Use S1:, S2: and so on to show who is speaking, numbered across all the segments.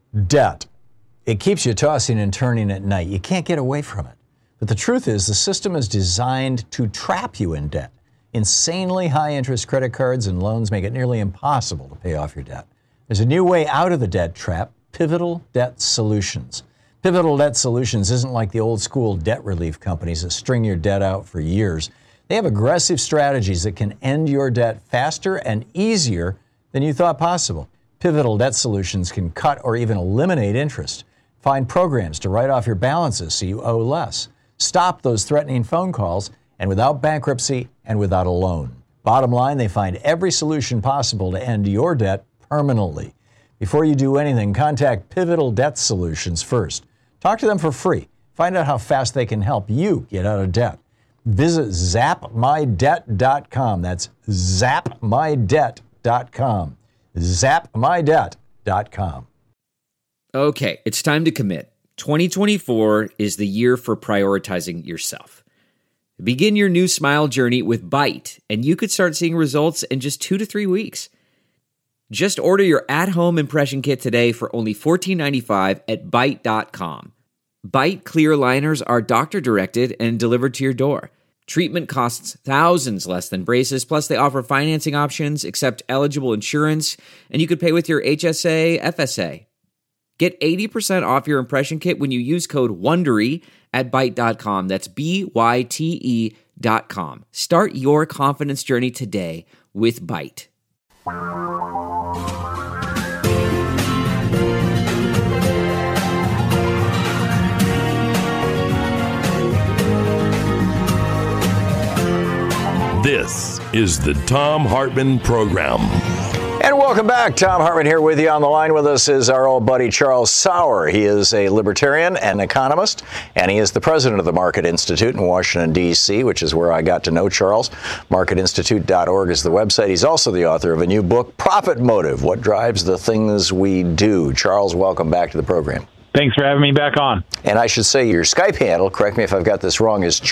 S1: Debt. It keeps you tossing and turning at night. You can't get away from it. But the truth is, the system is designed to trap you in debt. Insanely high interest credit cards and loans make it nearly impossible to pay off your debt. There's a new way out of the debt trap: Pivotal Debt Solutions. Pivotal Debt Solutions isn't like the old school debt relief companies that string your debt out for years. They have aggressive strategies that can end your debt faster and easier than you thought possible. Pivotal Debt Solutions can cut or even eliminate interest. Find programs to write off your balances so you owe less. Stop those threatening phone calls, and without bankruptcy and without a loan. Bottom line, they find every solution possible to end your debt permanently. Before you do anything, contact Pivotal Debt Solutions first. Talk to them for free. Find out how fast they can help you get out of debt. Visit zapmydebt.com. That's zapmydebt.com. zapmydebt.com.
S2: Okay, it's time to commit. 2024 is the year for prioritizing yourself. Begin your new smile journey with Byte, and you could start seeing results in just 2 to 3 weeks. Just order your at-home impression kit today for only $14.95 at Byte.com. Byte clear liners are doctor-directed and delivered to your door. Treatment costs thousands less than braces, plus they offer financing options, accept eligible insurance, and you could pay with your HSA, FSA. Get 80% off your impression kit when you use code WONDERY at Byte.com. That's BYTE.com. Start your confidence journey today with Byte.
S3: This is the Thom Hartmann Program.
S1: And welcome back. Thom Hartmann here with you. On the line with us is our old buddy Charles Sauer. He is a libertarian and economist, and he is the president of the Market Institute in Washington, D.C., which is where I got to know Charles. MarketInstitute.org is the website. He's also the author of a new book, Profit Motive: What Drives the Things We Do. Charles, welcome back to the program.
S4: Thanks for having me back on.
S1: And I should say your Skype handle, correct me if I've got this wrong, is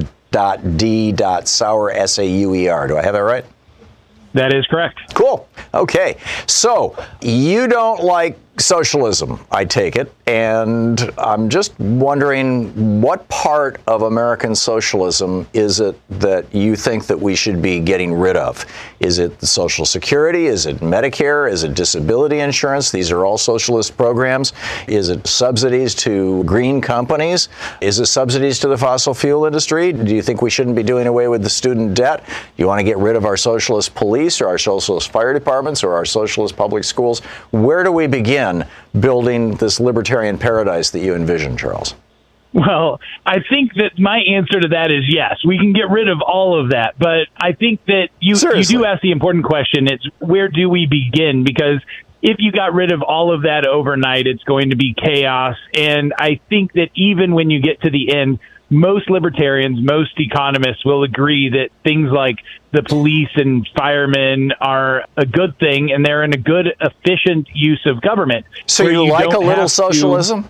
S1: charles.d.sauer, S-A-U-E-R. Do I have that right?
S4: That is correct.
S1: Cool. Okay. So you don't like socialism, I take it, and I'm just wondering what part of American socialism is it that you think that we should be getting rid of? Is it the Social Security? Is it Medicare? Is it disability insurance? These are all socialist programs. Is it subsidies to green companies? Is it subsidies to the fossil fuel industry? Do you think we shouldn't be doing away with the student debt? Do you want to get rid of our socialist police or our socialist fire departments or our socialist public schools? Where do we begin building this libertarian paradise that you envision, Charles?
S4: Well, I think that my answer to that is yes. We can get rid of all of that. But I think that you do ask the important question. It's where do we begin? Because if you got rid of all of that overnight, it's going to be chaos. And I think that even when you get to the end, most libertarians, most economists will agree that things like the police and firemen are a good thing, and they're in a good, efficient use of government.
S1: So you like a little socialism?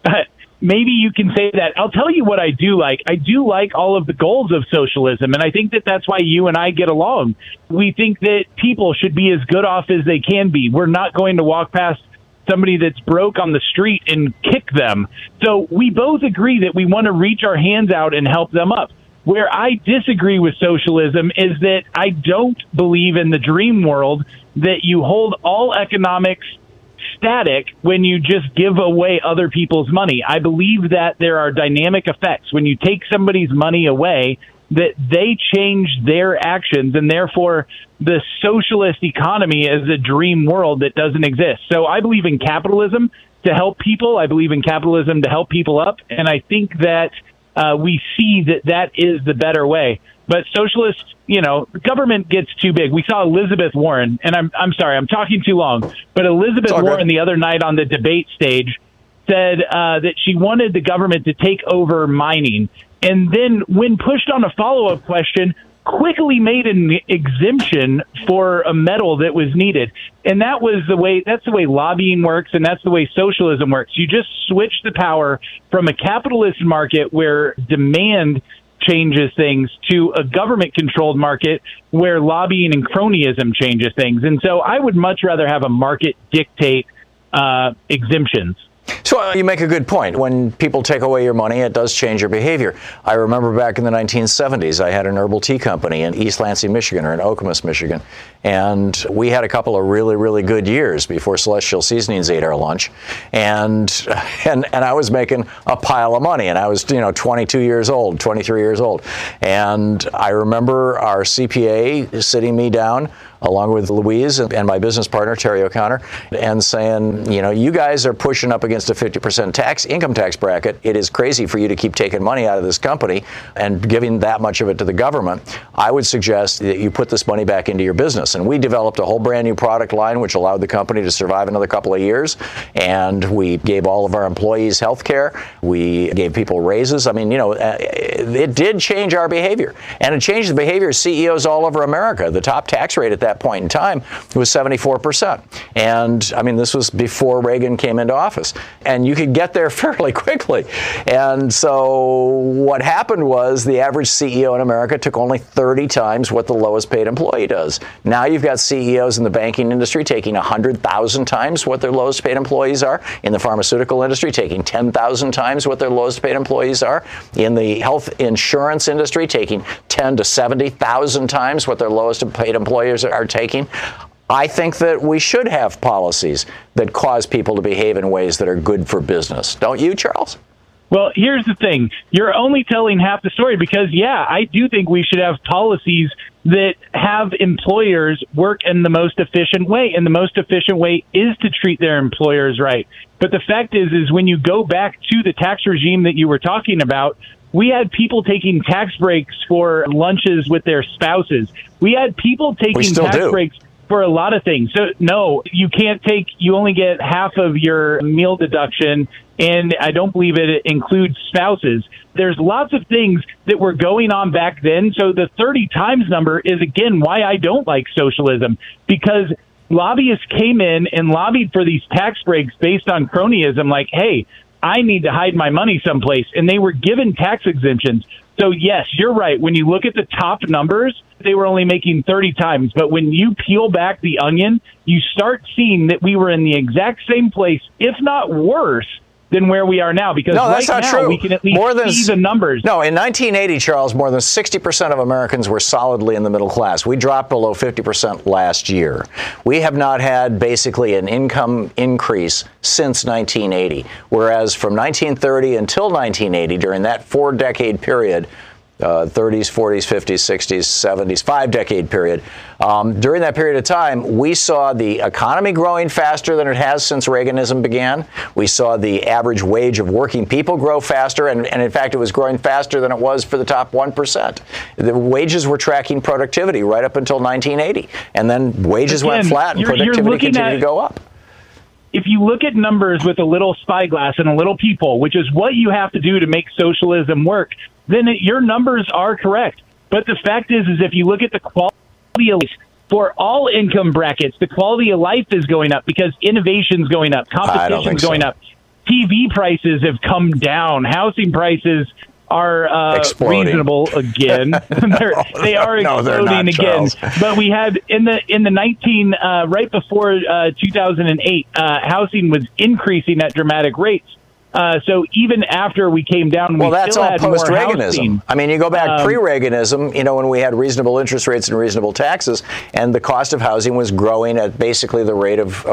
S4: Maybe you can say that. I'll tell you what I do like. I do like all of the goals of socialism, and I think that that's why you and I get along. We think that people should be as good off as they can be. We're not going to walk past somebody that's broke on the street and kick them. So we both agree that we want to reach our hands out and help them up. Where I disagree with socialism is that I don't believe in the dream world that you hold all economics static when you just give away other people's money. I believe that there are dynamic effects. When you take somebody's money away, that they change their actions, and therefore the socialist economy is a dream world that doesn't exist. So I believe in capitalism to help people. I believe in capitalism to help people up, and I think that we see that that is the better way. But socialists, the government gets too big. We saw Elizabeth Warren, and I'm sorry, I'm talking too long, but Elizabeth Warren the other night on the debate stage said that she wanted the government to take over mining. And then when pushed on a follow-up question, quickly made an exemption for a metal that was needed. And that's the way lobbying works, and that's the way socialism works. You just switch the power from a capitalist market where demand changes things to a government-controlled market where lobbying and cronyism changes things. And so I would much rather have a market dictate exemptions.
S1: So you make a good point. When people take away your money, it does change your behavior. I remember back in the 1970s, I had an herbal tea company in East Lansing, Michigan, or in Okemos, Michigan. And we had a couple of really, really good years before Celestial Seasonings ate our lunch. And I was making a pile of money. And I was, 22 years old, 23 years old. And I remember our CPA sitting me down along with Louise and my business partner, Terry O'Connor, and saying, you guys are pushing up against a 50% income tax bracket. It is crazy for you to keep taking money out of this company and giving that much of it to the government. I would suggest that you put this money back into your business. And we developed a whole brand new product line, which allowed the company to survive another couple of years. And we gave all of our employees health care. We gave people raises. I mean, it did change our behavior. And it changed the behavior of CEOs all over America. The top tax rate at that point in time was 74%. And I mean, this was before Reagan came into office. And you could get there fairly quickly. And so what happened was the average CEO in America took only 30 times what the lowest paid employee does. Now you've got CEOs in the banking industry taking 100,000 times what their lowest paid employees are. In the pharmaceutical industry, taking 10,000 times what their lowest paid employees are. In the health insurance industry, taking 10 to 70,000 times what their lowest paid employers are taking. I think that we should have policies that cause people to behave in ways that are good for business. Don't you, Charles?
S4: Well, here's the thing. You're only telling half the story because, I do think we should have policies that have employers work in the most efficient way. And the most efficient way is to treat their employers right. But the fact is when you go back to the tax regime that you were talking about, we had people taking tax breaks for lunches with their spouses. We had people taking tax breaks for a lot of things. So, no, you only get half of your meal deduction, and I don't believe it includes spouses. There's lots of things that were going on back then. So the 30 times number is, again, why I don't like socialism, because lobbyists came in and lobbied for these tax breaks based on cronyism, like, hey, I need to hide my money someplace, and they were given tax exemptions. So, yes, you're right. When you look at the top numbers, they were only making 30 times. But when you peel back the onion, you start seeing that we were in the exact same place, if not worse, than where we are now. Because
S1: that's
S4: right
S1: not
S4: now
S1: true.
S4: We can at least see the numbers.
S1: No, in 1980, Charles, more than 60% of Americans were solidly in the middle class. We dropped below 50% last year. We have not had basically an income increase since 1980, whereas from 1930 until 1980, during that 4-decade period, 30s, 40s, 50s, 60s, 70s, 5-decade period. During that period of time, we saw the economy growing faster than it has since Reaganism began. We saw the average wage of working people grow faster, and in fact, it was growing faster than it was for the top 1%. The wages were tracking productivity right up until 1980, and then wages went flat and productivity continued to go up.
S4: If you look at numbers with a little spyglass and a little peephole, which is what you have to do to make socialism work, then your numbers are correct. But the fact is if you look at the quality of life for all income brackets, the quality of life is going up because innovation's going up, competition's going up. TV prices have come down. Housing prices are reasonable again. They are exploding again. Charles. But we had in the right before 2008, housing was increasing at dramatic rates. So even after we came down, we
S1: that's
S4: still
S1: all
S4: had
S1: post-Reaganism.
S4: more
S1: I mean, you go back pre-Reaganism, when we had reasonable interest rates and reasonable taxes, and the cost of housing was growing at basically the rate of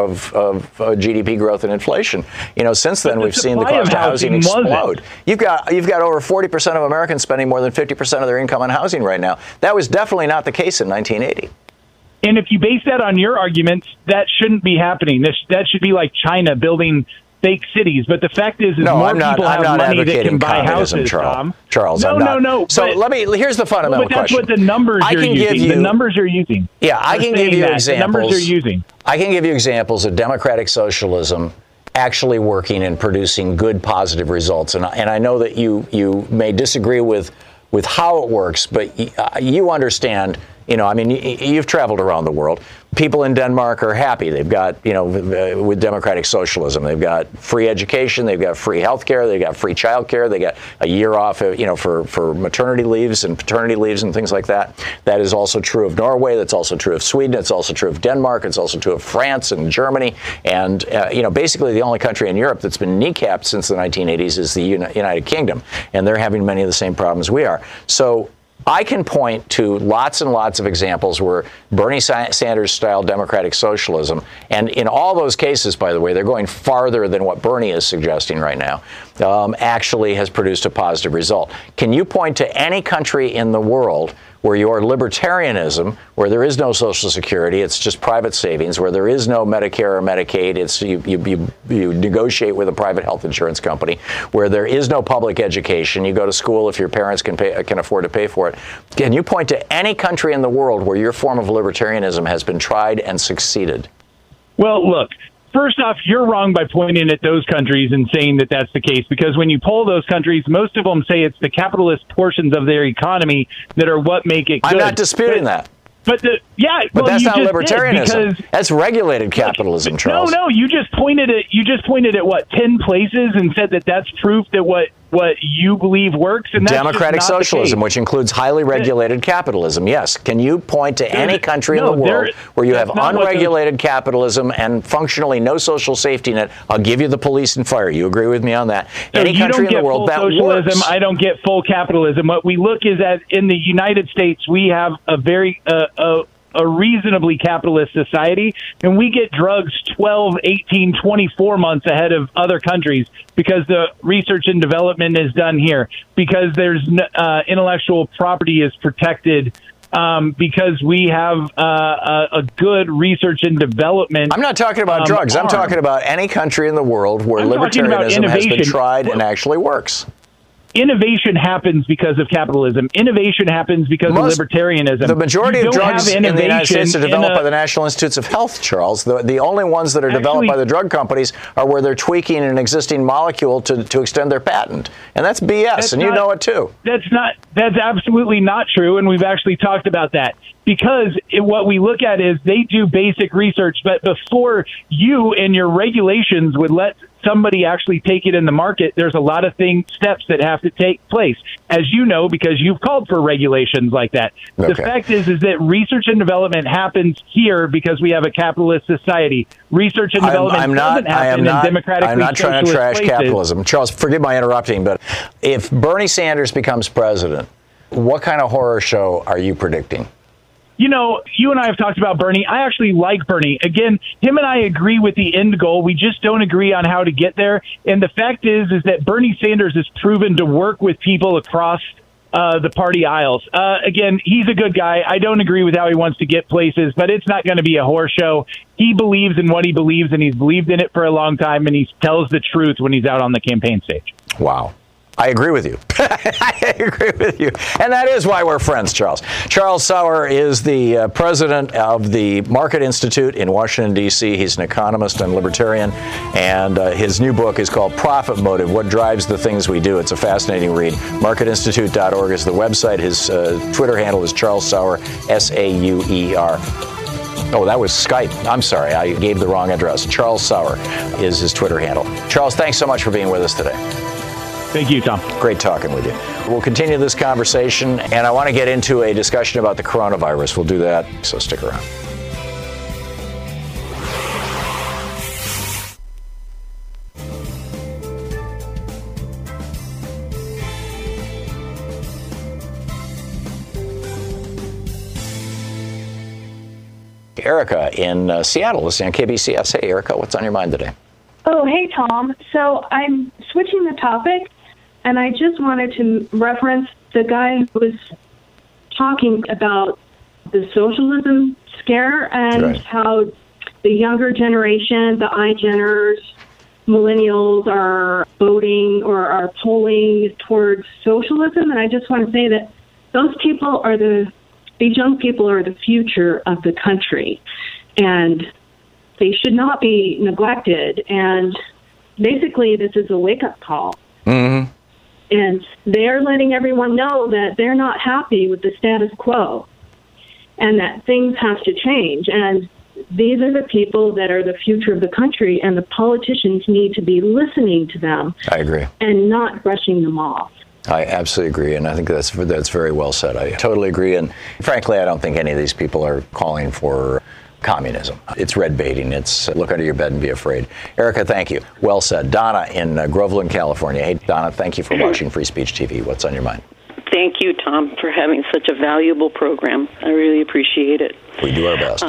S1: GDP growth and inflation. Since then we've seen the cost of housing explode. You've got over 40% of Americans spending more than 50% of their income on housing right now. That was definitely not the case in 1980.
S4: And if you base that on your arguments, that shouldn't be happening. That should be like China building fake cities, but the fact is more people have money that can buy houses, Tom.
S1: Charles,
S4: no.
S1: So here's the fundamental question.
S4: That's what the numbers you're using. The numbers you're using.
S1: Yeah, I can give you examples.
S4: The numbers you're using.
S1: I can give you examples of democratic socialism actually working and producing good, positive results. And I know that you may disagree with how it works, but you understand. You've traveled around the world. people in Denmark are happy. They've got, with democratic socialism, they've got free education, they've got free health care, they've got free child care, they got a year off, for maternity leaves and paternity leaves and things like that. That is also true of Norway. That's also true of Sweden. It's also true of Denmark. It's also true of France and Germany. And, basically the only country in Europe that's been kneecapped since the 1980s is the United Kingdom. And they're having many of the same problems we are. So I can point to lots and lots of examples where Bernie Sanders-style democratic socialism, and in all those cases, by the way, they're going farther than what Bernie is suggesting right now, actually has produced a positive result. Can you point to any country in the world where your libertarianism, where there is no Social Security, it's just private savings, where there is no Medicare or Medicaid, it's you negotiate with a private health insurance company, where there is no public education, you go to school if your parents can afford to pay for it. Can you point to any country in the world where your form of libertarianism has been tried and succeeded?
S4: Well, look. First off, you're wrong by pointing at those countries and saying that that's the case, because when you poll those countries, most of them say it's the capitalist portions of their economy that are what make it good.
S1: I'm not disputing that.
S4: But
S1: that's not libertarianism. That's regulated capitalism, Charles.
S4: No, you just pointed at what, 10 places and said that that's proof that what you believe works, and that's
S1: democratic socialism, which includes highly regulated capitalism. Yes. Can you point to any country in the world where you have unregulated capitalism and functionally no social safety net? I'll give you the police and fire. You agree with me on that? Any country in the world that works.
S4: I don't get full capitalism. What we look is that in the United States, we have a very a reasonably capitalist society, and we get drugs 12, 18, 24 months ahead of other countries because the research and development is done here, because there's intellectual property is protected, because we have a good research and development.
S1: I'm not talking about drugs. I'm talking about any country in the world where libertarianism has been tried and actually works.
S4: Innovation happens because of capitalism. Innovation happens because of libertarianism.
S1: The majority of drugs in the United States are developed by the National Institutes of Health, Charles. The only ones that are developed by the drug companies are where they're tweaking an existing molecule to extend their patent. And that's BS, and you know it too.
S4: That's absolutely not true, and we've actually talked about that. Because what we look at is they do basic research, but before you and your regulations would let somebody actually take it in the market, there's a lot of steps that have to take place, as you know, because you've called for regulations like that. Okay. The fact is that research and development happens here because we have a capitalist society. Research and development doesn't happen in democratically
S1: I'm not trying to trash
S4: places.
S1: Capitalism. Charles, forgive my interrupting, but if Bernie Sanders becomes president, what kind of horror show are you predicting?
S4: You know, you and I have talked about Bernie. I actually like Bernie. Again, him and I agree with the end goal. We just don't agree on how to get there. And the fact is that Bernie Sanders has proven to work with people across the party aisles. Again, he's a good guy. I don't agree with how he wants to get places, but it's not going to be a horror show. He believes in what he believes, and he's believed in it for a long time, and he tells the truth when he's out on the campaign stage.
S1: Wow. I agree with you. I agree with you. And that is why we're friends, Charles. Charles Sauer is the president of the Market Institute in Washington, D.C. He's an economist and libertarian. And his new book is called Profit Motive, What Drives the Things We Do. It's a fascinating read. MarketInstitute.org is the website. His Twitter handle is Charles Sauer, S-A-U-E-R. Oh, that was Skype. I'm sorry. I gave the wrong address. Charles Sauer is his Twitter handle. Charles, thanks so much for being with us today.
S4: Thank you, Tom.
S1: Great talking with you. We'll continue this conversation, and I want to get into a discussion about the coronavirus. We'll do that, so stick around. Erica in Seattle, listening on KBCS. Hey, Erica, what's on your mind today?
S5: Oh, hey, Tom. So I'm switching the topic, and I just wanted to reference the guy who was talking about the socialism scare and how the younger generation, the iGeners, millennials are voting or are polling towards socialism. And I just want to say that those people are these young people are the future of the country, and they should not be neglected. And basically, this is a wake-up call. Mm-hmm. And they're letting everyone know that they're not happy with the status quo and that things have to change. And these are the people that are the future of the country, and the politicians need to be listening to them.
S1: I agree.
S5: And not brushing them off.
S1: I absolutely agree, and I think that's very well said. I totally agree, and frankly, I don't think any of these people are calling for communism. It's red baiting. It's look under your bed and be afraid. Erica, thank you. Well said. Donna in Groveland, California. Hey, Donna, thank you for watching Free Speech TV. What's on your mind?
S6: Thank you, Tom, for having such a valuable program. I really appreciate it.
S1: We do our best.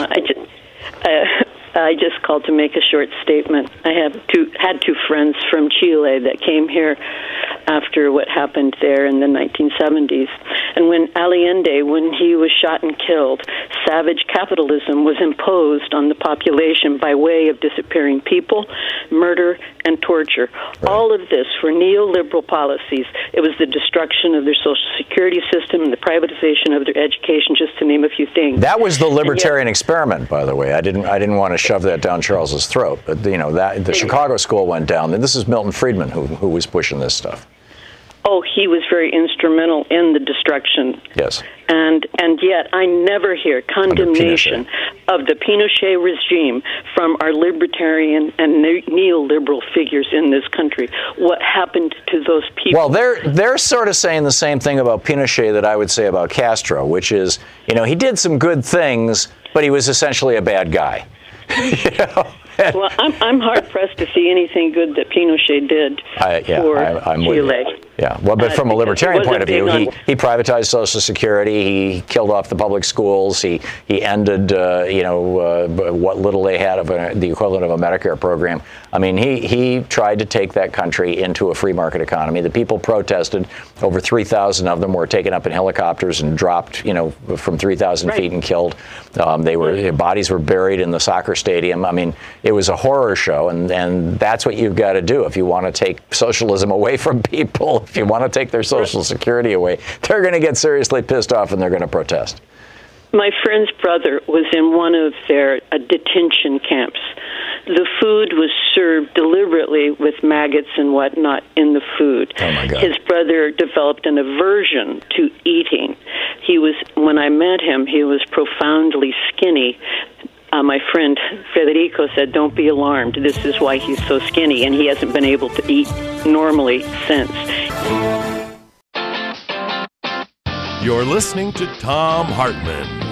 S6: I just called to make a short statement. I had two friends from Chile that came here after what happened there in the 1970s. And when Allende, when he was shot and killed, savage capitalism was imposed on the population by way of disappearing people, murder, and torture. Right. All of this were neoliberal policies. It was the destruction of their social security system and the privatization of their education, just to name a few things.
S1: That was the libertarian experiment, by the way. I didn't want to shove that down Charles's throat, but that the Chicago school went down. And this is Milton Friedman who was pushing this stuff.
S6: Oh, he was very instrumental in the destruction.
S1: Yes.
S6: And yet I never hear condemnation of the Pinochet regime from our libertarian and neoliberal figures in this country. What happened to those people?
S1: Well, they're sort of saying the same thing about Pinochet that I would say about Castro, which is, he did some good things, but he was essentially a bad guy.
S6: Well, I'm hard-pressed to see anything good that Pinochet did for Chile.
S1: Yeah, well, but from a libertarian point of view, he privatized Social Security, he killed off the public schools, he ended, what little they had of the equivalent of a Medicare program. I mean, he tried to take that country into a free market economy. The people protested. Over 3,000 of them were taken up in helicopters and dropped, from 3,000 feet and killed. Their bodies were buried in the soccer stadium. I mean, it was a horror show, and that's what you've got to do if you want to take socialism away from people. If you want to take their Social Security away, they're going to get seriously pissed off and they're going to protest.
S6: My friend's brother was in one of their detention camps. The food was served deliberately with maggots and whatnot in the food.
S1: Oh my God.
S6: His brother developed an aversion to eating. When I met him, he was profoundly skinny. My friend Federico said, "Don't be alarmed. This is why he's so skinny, and he hasn't been able to eat normally since."
S3: You're listening to Thom Hartmann.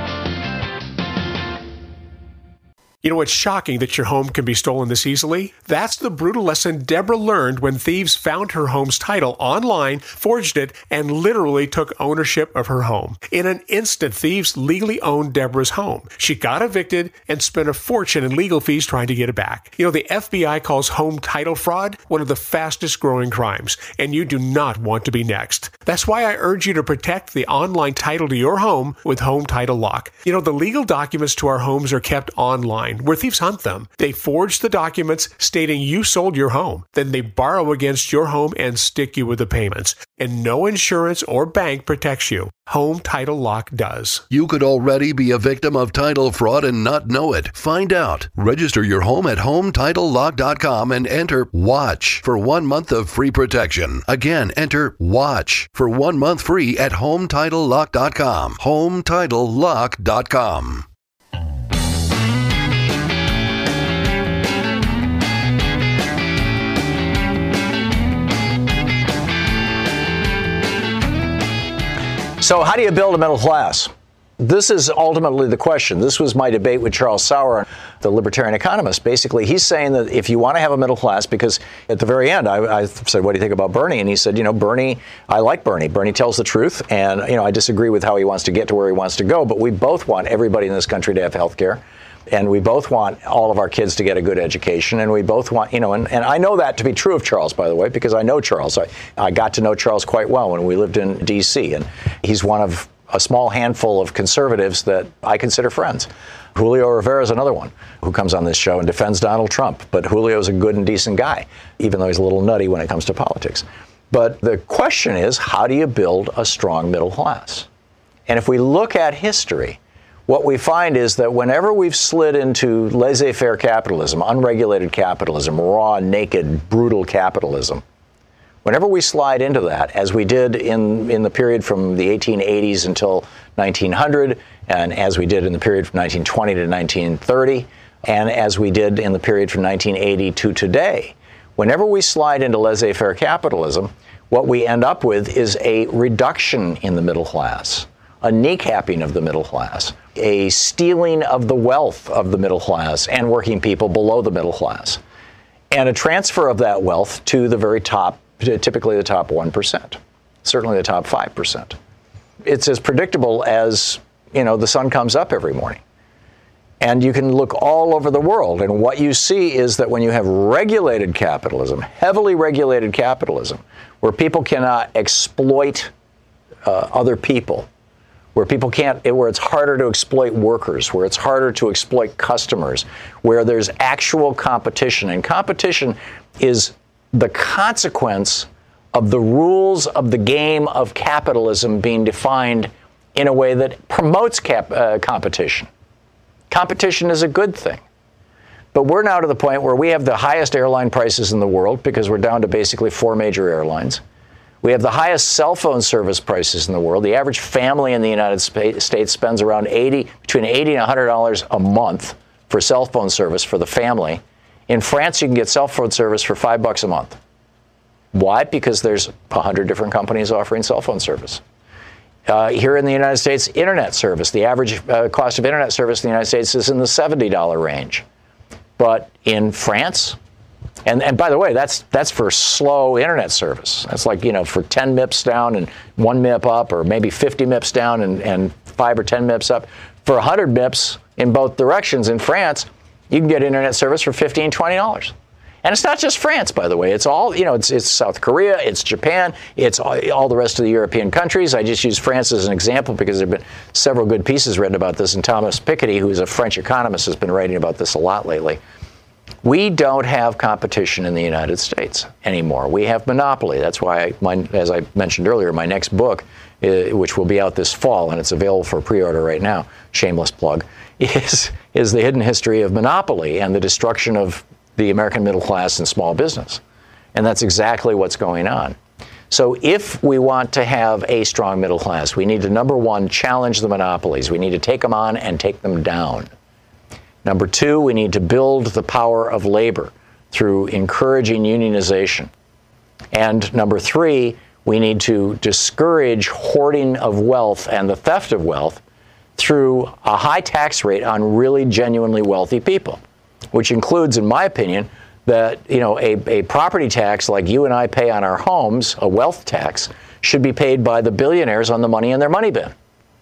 S7: You know, it's shocking that your home can be stolen this easily. That's the brutal lesson Deborah learned when thieves found her home's title online, forged it, and literally took ownership of her home. In an instant, thieves legally owned Deborah's home. She got evicted and spent a fortune in legal fees trying to get it back. You know, the FBI calls home title fraud one of the fastest growing crimes, and you do not want to be next. That's why I urge you to protect the online title to your home with Home Title Lock. You know, the legal documents to our homes are kept online, where thieves hunt them. They forge the documents stating you sold your home. Then they borrow against your home and stick you with the payments. And no insurance or bank protects you. Home Title Lock does.
S8: You could already be a victim of title fraud and not know it. Find out. Register your home at HomeTitleLock.com and enter WATCH for 1 month of free protection. Again, enter WATCH for 1 month free at HomeTitleLock.com. HomeTitleLock.com.
S1: So how do you build a middle class? This is ultimately the question. This was my debate with Charles Sauer, the libertarian economist. Basically, he's saying that if you want to have a middle class, because at the very end, I said, what do you think about Bernie? And he said, Bernie, I like Bernie. Bernie tells the truth. And, I disagree with how he wants to get to where he wants to go. But we both want everybody in this country to have health care. And we both want all of our kids to get a good education. And we both want, and I know that to be true of Charles, by the way, because I know Charles. I got to know Charles quite well when we lived in D.C. And he's one of a small handful of conservatives that I consider friends. Julio Rivera is another one who comes on this show and defends Donald Trump. But Julio's a good and decent guy, even though he's a little nutty when it comes to politics. But the question is, how do you build a strong middle class? And if we look at history, what we find is that whenever we've slid into laissez-faire capitalism, unregulated capitalism, raw, naked, brutal capitalism, Whenever we slide into that, as we did in the period from the 1880s until 1900, and as we did in the period from 1920 to 1930, and as we did in the period from 1980 to today, whenever we slide into laissez-faire capitalism, what we end up with is a reduction in the middle class, a kneecapping of the middle class, a stealing of the wealth of the middle class and working people below the middle class, and a transfer of that wealth to the very top, typically the top 1%, certainly the top 5%. It's as predictable as, the sun comes up every morning. And you can look all over the world, and what you see is that when you have regulated capitalism, heavily regulated capitalism, where people cannot exploit other people, where it's harder to exploit workers, where it's harder to exploit customers, where there's actual competition. And competition is the consequence of the rules of the game of capitalism being defined in a way that promotes competition. Competition is a good thing. But we're now to the point where we have the highest airline prices in the world because we're down to basically 4 major airlines. We have the highest cell phone service prices in the world. The average family in the United States spends around between $80 and $100 a month for cell phone service for the family. In France, you can get cell phone service for $5 a month. Why? Because there's 100 different companies offering cell phone service. Here in the United States, internet service, the average cost of internet service in the United States is in the $70 range. But in France, and by the way, that's for slow internet service. That's like, for 10 MIPS down and 1 MIP up, or maybe 50 MIPS down and 5 or 10 MIPS up. For 100 MIPS in both directions in France, you can get internet service for $15, $20. And it's not just France, by the way. It's all, it's South Korea, it's Japan, it's all the rest of the European countries. I just use France as an example because there have been several good pieces written about this, and Thomas Piketty, who's a French economist, has been writing about this a lot lately. We don't have competition in the United States anymore. We have monopoly. That's why, as I mentioned earlier, my next book, which will be out this fall, and it's available for pre-order right now, shameless plug, is the hidden history of monopoly and the destruction of the American middle class and small business. And that's exactly what's going on. So if we want to have a strong middle class, we need to, number one, challenge the monopolies. We need to take them on and take them down. Number two, we need to build the power of labor through encouraging unionization. And number three, we need to discourage hoarding of wealth and the theft of wealth through a high tax rate on really genuinely wealthy people, which includes, in my opinion, that a property tax like you and I pay on our homes, a wealth tax, should be paid by the billionaires on the money in their money bin.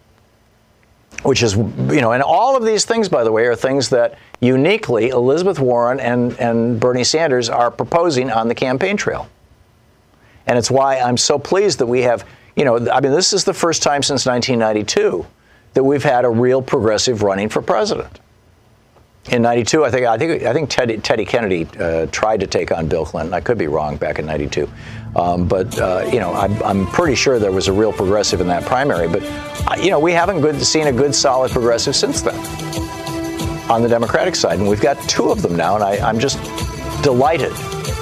S1: Which is, and all of these things, by the way, are things that uniquely Elizabeth Warren and Bernie Sanders are proposing on the campaign trail. And it's why I'm so pleased that we have, this is the first time since 1992 that we've had a real progressive running for president. In 92, I think Teddy Kennedy tried to take on Bill Clinton. I could be wrong back in 92. But I'm pretty sure there was a real progressive in that primary. But, we haven't seen a good, solid progressive since then on the Democratic side. And we've got 2 of them now, and I'm just delighted.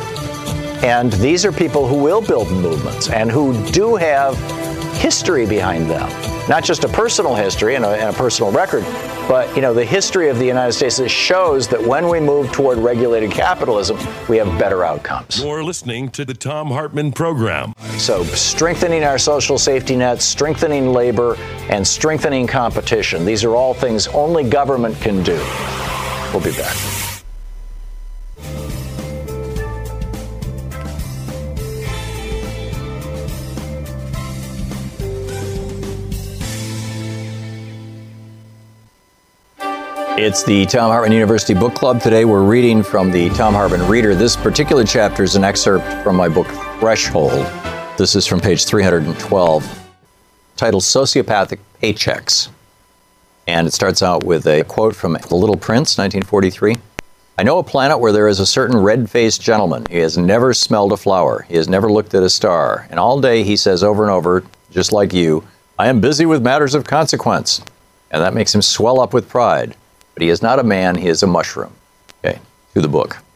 S1: And these are people who will build movements and who do have history behind them. Not just a personal history and a personal record, but, the history of the United States that shows that when we move toward regulated capitalism, we have better outcomes.
S3: You're listening to the Thom Hartmann Program.
S1: So strengthening our social safety nets, strengthening labor, and strengthening competition. These are all things only government can do. We'll be back. It's the Thom Hartmann University Book Club. Today we're reading from the Thom Hartmann Reader. This particular chapter is an excerpt from my book, Threshold. This is from page 312, titled Sociopathic Paychecks. And it starts out with a quote from The Little Prince, 1943. I know a planet where there is a certain red-faced gentleman. He has never smelled a flower. He has never looked at a star. And all day he says over and over, just like you, I am busy with matters of consequence. And that makes him swell up with pride. But he is not a man, he is a mushroom. Okay, to the book.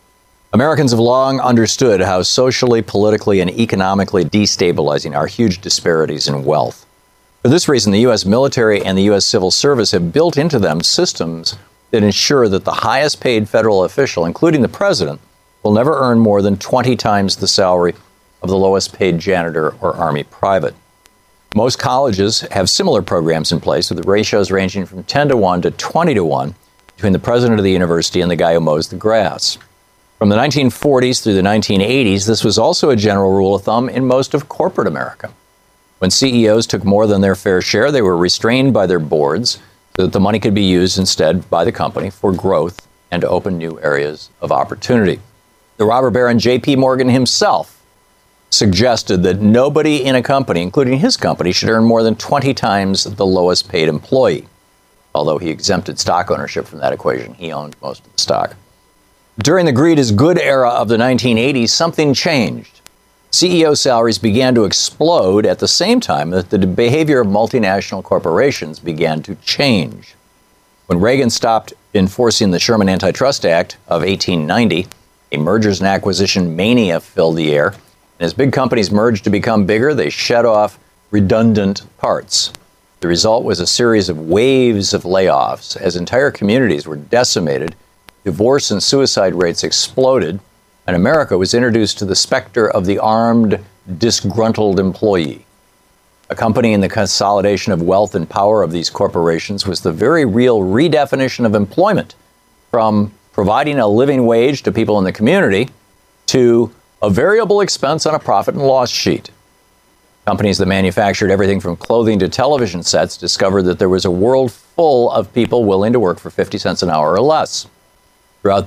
S1: Americans have long understood how socially, politically, and economically destabilizing are huge disparities in wealth. For this reason, the U.S. military and the U.S. civil service have built into them systems that ensure that the highest paid federal official, including the president, will never earn more than 20 times the salary of the lowest paid janitor or Army private. Most colleges have similar programs in place, with the ratios ranging from 10 to 1 to 20 to 1 between the president of the university and the guy who mows the grass. From the 1940s through the 1980s, this was also a general rule of thumb in most of corporate America. When CEOs took more than their fair share, they were restrained by their boards so that the money could be used instead by the company for growth and to open new areas of opportunity. The robber baron J.P. Morgan himself suggested that nobody in a company, including his company, should earn more than 20 times the lowest paid employee. Although he exempted stock ownership from that equation, he owned most of the stock. During the greed is good era of the 1980s, something changed. CEO salaries began to explode at the same time that the behavior of multinational corporations began to change. When Reagan stopped enforcing the Sherman Antitrust Act of 1890, a mergers and acquisition mania filled the air, and as big companies merged to become bigger, they shed off redundant parts. The result was a series of waves of layoffs as entire communities were decimated. Divorce and suicide rates exploded, and America was introduced to the specter of the armed, disgruntled employee. Accompanying the consolidation of wealth and power of these corporations was the very real redefinition of employment, from providing a living wage to people in the community to a variable expense on a profit and loss sheet. Companies that manufactured everything from clothing to television sets discovered that there was a world full of people willing to work for 50 cents an hour or less. Throughout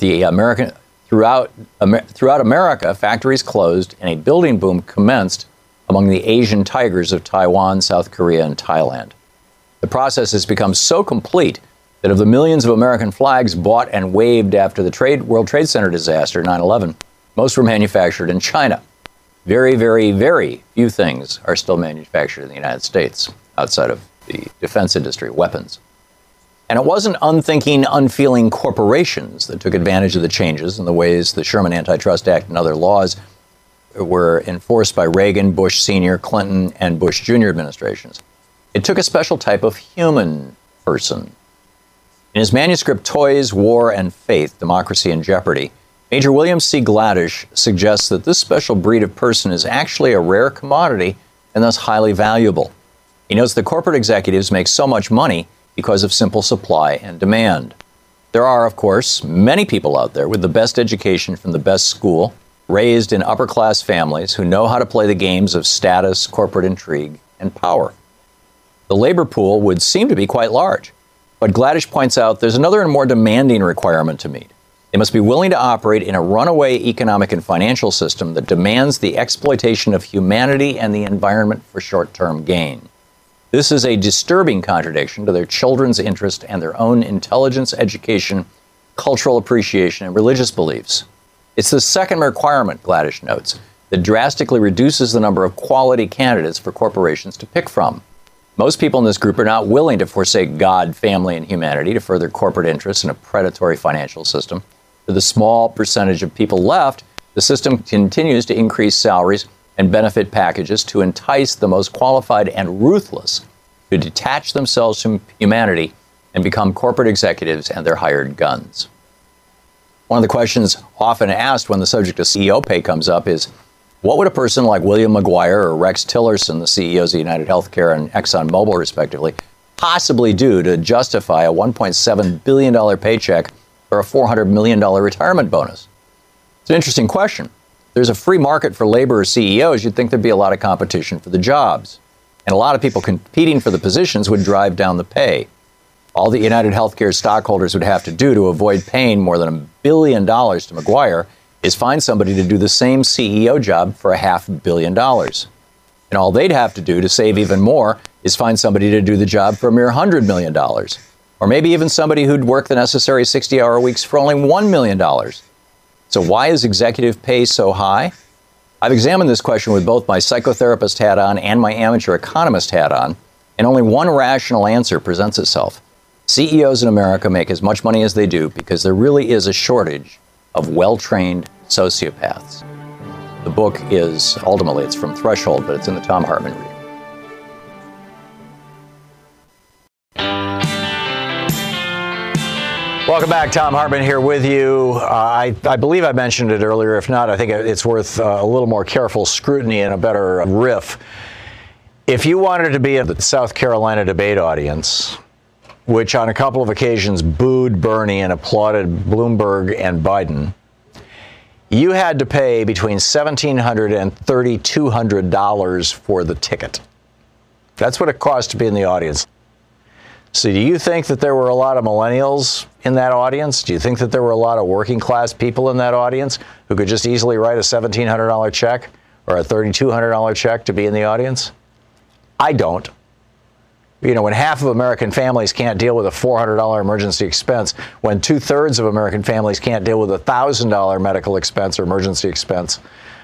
S1: America, factories closed and a building boom commenced among the Asian tigers of Taiwan, South Korea, and Thailand. The process has become so complete that of the millions of American flags bought and waved after the World Trade Center disaster, 9/11, most were manufactured in China. Very, very, very few things are still manufactured in the United States outside of the defense industry, weapons. And it wasn't unthinking, unfeeling corporations that took advantage of the changes in the ways the Sherman Antitrust Act and other laws were enforced by Reagan, Bush Sr., Clinton, and Bush Jr. administrations. It took a special type of human person. In his manuscript, Toys, War, and Faith, Democracy in Jeopardy, Major William C. Gladish suggests that this special breed of person is actually a rare commodity and thus highly valuable. He notes that corporate executives make so much money because of simple supply and demand. There are, of course, many people out there with the best education from the best school, raised in upper-class families who know how to play the games of status, corporate intrigue, and power. The labor pool would seem to be quite large, but Gladish points out there's another and more demanding requirement to meet. They must be willing to operate in a runaway economic and financial system that demands the exploitation of humanity and the environment for short-term gain. This is a disturbing contradiction to their children's interest and their own intelligence, education, cultural appreciation, and religious beliefs. It's the second requirement, Gladish notes, that drastically reduces the number of quality candidates for corporations to pick from. Most people in this group are not willing to forsake God, family, and humanity to further corporate interests in a predatory financial system. For the small percentage of people left, the system continues to increase salaries and benefit packages to entice the most qualified and ruthless to detach themselves from humanity and become corporate executives and their hired guns. One of the questions often asked when the subject of CEO pay comes up is, what would a person like William McGuire or Rex Tillerson, the CEOs of United Healthcare and ExxonMobil, respectively, possibly do to justify a $1.7 billion paycheck or a $400 million retirement bonus? It's an interesting question. There's a free market for labor or CEOs, you'd think there'd be a lot of competition for the jobs. And a lot of people competing for the positions would drive down the pay. All that United Healthcare stockholders would have to do to avoid paying more than $1 billion to McGuire is find somebody to do the same CEO job for $500 million. And all they'd have to do to save even more is find somebody to do the job for a mere $100 million. Or maybe even somebody who'd work the necessary 60-hour weeks for only $1 million. So why is executive pay so high? I've examined this question with both my psychotherapist hat on and my amateur economist hat on, and only one rational answer presents itself. CEOs in America make as much money as they do because there really is a shortage of well-trained, sociopaths. The book is, ultimately, it's from Threshold, but it's in the Thom Hartmann reading. Welcome back. Thom Hartmann here with you. I believe I mentioned it earlier. If not, I think it's worth a little more careful scrutiny and a better riff. If you wanted to be in the South Carolina debate audience, which on a couple of occasions booed Bernie and applauded Bloomberg and Biden, you had to pay between $1,700 and $3,200 for the ticket. That's what it cost to be in the audience. So do you think that there were a lot of millennials in that audience? Do you think that there were a lot of working class people in that audience who could just easily write a $1,700 check or a $3,200 check to be in the audience? I don't. You know, when half of American families can't deal with a $400 emergency expense, when 2/3 of American families can't deal with a $1,000 medical expense or emergency expense,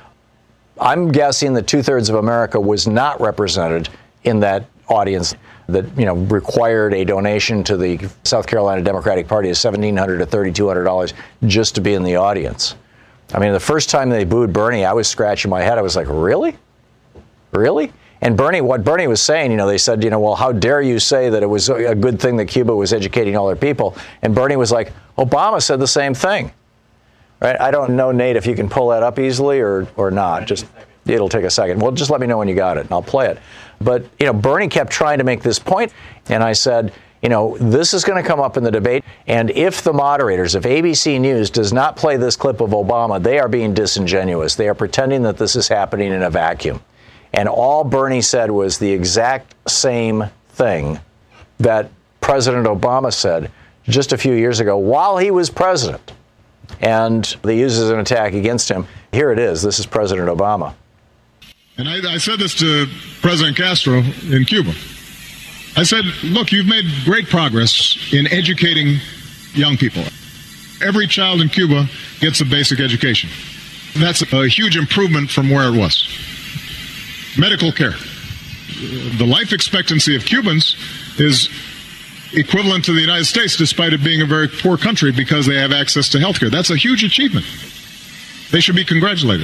S1: I'm guessing that 2/3 of America was not represented in that audience that, you know, required a donation to the South Carolina Democratic Party of $1,700 to $3,200 just to be in the audience. I mean, the first time they booed Bernie, I was scratching my head. I was like, really? Really? And Bernie, what Bernie was saying, you know, they said, you know, well, how dare you say that it was a good thing that Cuba was educating all their people? And Bernie was like, Obama said the same thing. Right? I don't know, Nate, if you can pull that up easily or not. Just it'll take a second. Well, just let me know when you got it, and I'll play it. But, you know, Bernie kept trying to make this point, and I said, you know, this is going to come up in the debate, and if the moderators, if ABC News does not play this clip of Obama, they are being disingenuous. They are pretending that this is happening in a vacuum. And all Bernie said was the exact same thing that President Obama said just a few years ago while he was president. And they use it as an attack against him. Here it is. This is President Obama.
S9: And I said this to President Castro in Cuba. I said, look, you've made great progress in educating young people. Every child in Cuba gets a basic education. That's a huge improvement from where it was. Medical care. The life expectancy of Cubans is equivalent to the United States, despite it being a very poor country, because they have access to health care. That's a huge achievement. They should be congratulated.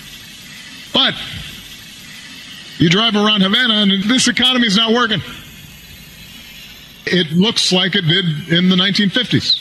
S9: But you drive around Havana and this economy is not working. It looks like it did in the 1950s.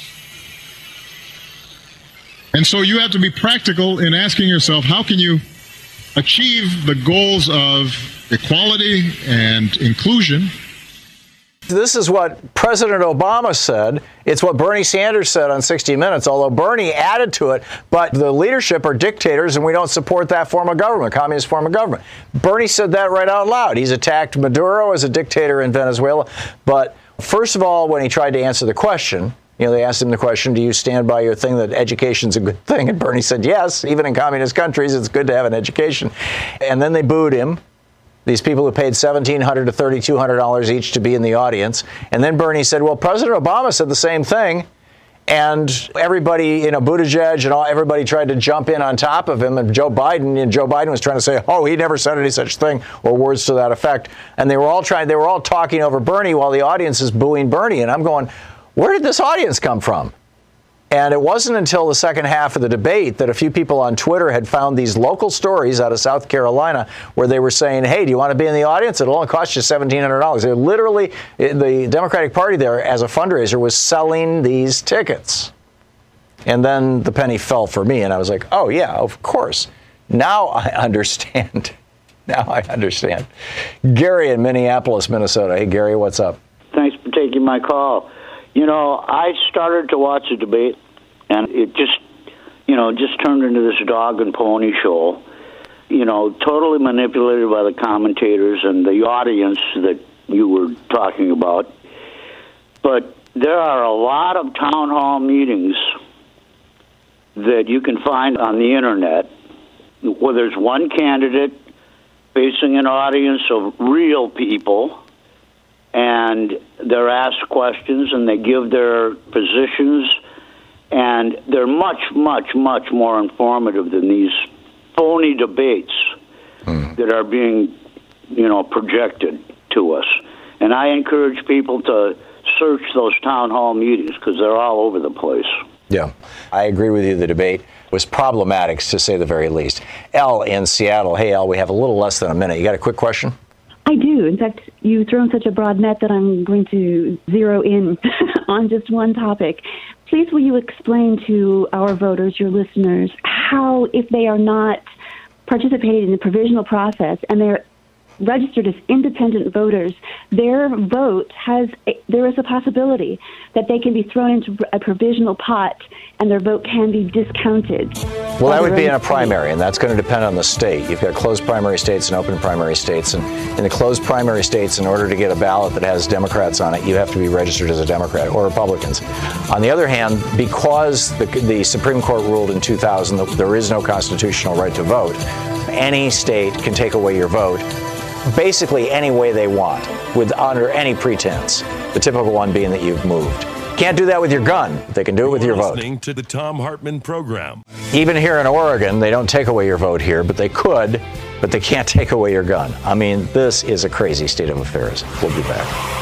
S9: And so you have to be practical in asking yourself, how can you achieve the goals of equality and inclusion?
S1: This is what President Obama said. It's what Bernie Sanders said on 60 Minutes, although Bernie added to it, but the leadership are dictators and we don't support that form of government, communist form of government. Bernie said that right out loud. He's attacked Maduro as a dictator in Venezuela. But first of all, when he tried to answer the question, you know, they asked him the question, do you stand by your thing that education's a good thing? And Bernie said, yes, even in communist countries, it's good to have an education. And then they booed him. These people who paid $1,700 to $3,200 each to be in the audience. And then Bernie said, well, President Obama said the same thing. And everybody, you know, Buttigieg and everybody tried to jump in on top of him. And Joe Biden was trying to say, oh, he never said any such thing, or words to that effect. And they were all talking over Bernie while the audience is booing Bernie. And I'm going, where did this audience come from? And it wasn't until the second half of the debate that a few people on Twitter had found these local stories out of South Carolina where they were saying, hey, do you want to be in the audience? It'll only cost you $1,700. They literally, the Democratic Party there as a fundraiser was selling these tickets. And then the penny fell for me, and I was like, oh, yeah, of course. Now I understand. Now I understand. Gary in Minneapolis, Minnesota. Hey, Gary, what's up?
S10: Thanks for taking my call. You know, I started to watch the debate, and it just turned into this dog and pony show, you know, totally manipulated by the commentators and the audience that you were talking about. But there are a lot of town hall meetings that you can find on the Internet where there's one candidate facing an audience of real people, and they're asked questions and they give their positions, and they're much, much, much more informative than these phony debates that are being, you know, projected to us. And I encourage people to search those town hall meetings because they're all over the place.
S1: Yeah, I agree with you, the debate. was problematic, to say the very least. Elle in Seattle. Hey, Elle, we have a little less than a minute. You got a quick question?
S11: I do. In fact, you've thrown such a broad net that I'm going to zero in on just one topic. Please, will you explain to our voters, your listeners, how, if they are not participating in the provisional process and they're registered as independent voters, their vote there is a possibility that they can be thrown into a provisional pot and their vote can be discounted.
S1: Well, that would be in a primary, and that's going to depend on the state. You've got closed primary states and open primary states. And in the closed primary states, in order to get a ballot that has Democrats on it, you have to be registered as a Democrat or Republicans. On the other hand, because the Supreme Court ruled in 2000 that there is no constitutional right to vote, any state can take away your vote basically any way they want, under any pretense. The typical one being that you've moved. Can't do that with your gun. They can do it with your vote.
S3: Listening to the Thom Hartmann program.
S1: Even here in Oregon, they don't take away your vote here, but they could, but they can't take away your gun. I mean, this is a crazy state of affairs. We'll be back.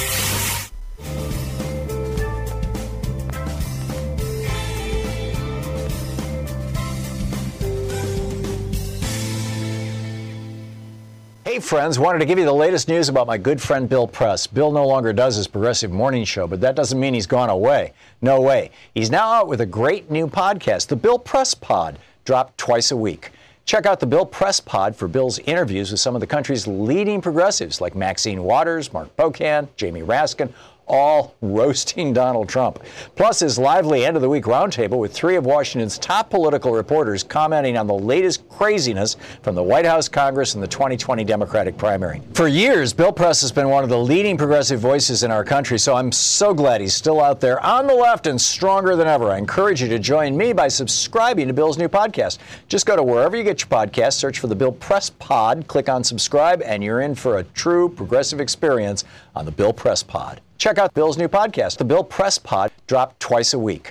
S1: Hey friends, wanted to give you the latest news about my good friend Bill Press. Bill no longer does his Progressive Morning Show, but that doesn't mean he's gone away. No way. He's now out with a great new podcast, the Bill Press Pod, dropped twice a week. Check out the Bill Press Pod for Bill's interviews with some of the country's leading progressives like Maxine Waters, Mark Pocan, Jamie Raskin, all roasting Donald Trump. Plus his lively end-of-the-week roundtable with three of Washington's top political reporters commenting on the latest craziness from the White House, Congress, and the 2020 Democratic primary. For years, Bill Press has been one of the leading progressive voices in our country, so I'm so glad he's still out there on the left and stronger than ever. I encourage you to join me by subscribing to Bill's new podcast. Just go to wherever you get your podcasts, search for the Bill Press Pod, click on subscribe, and you're in for a true progressive experience on the Bill Press Pod. Check out Bill's new podcast, the Bill Press Pod, dropped twice a week.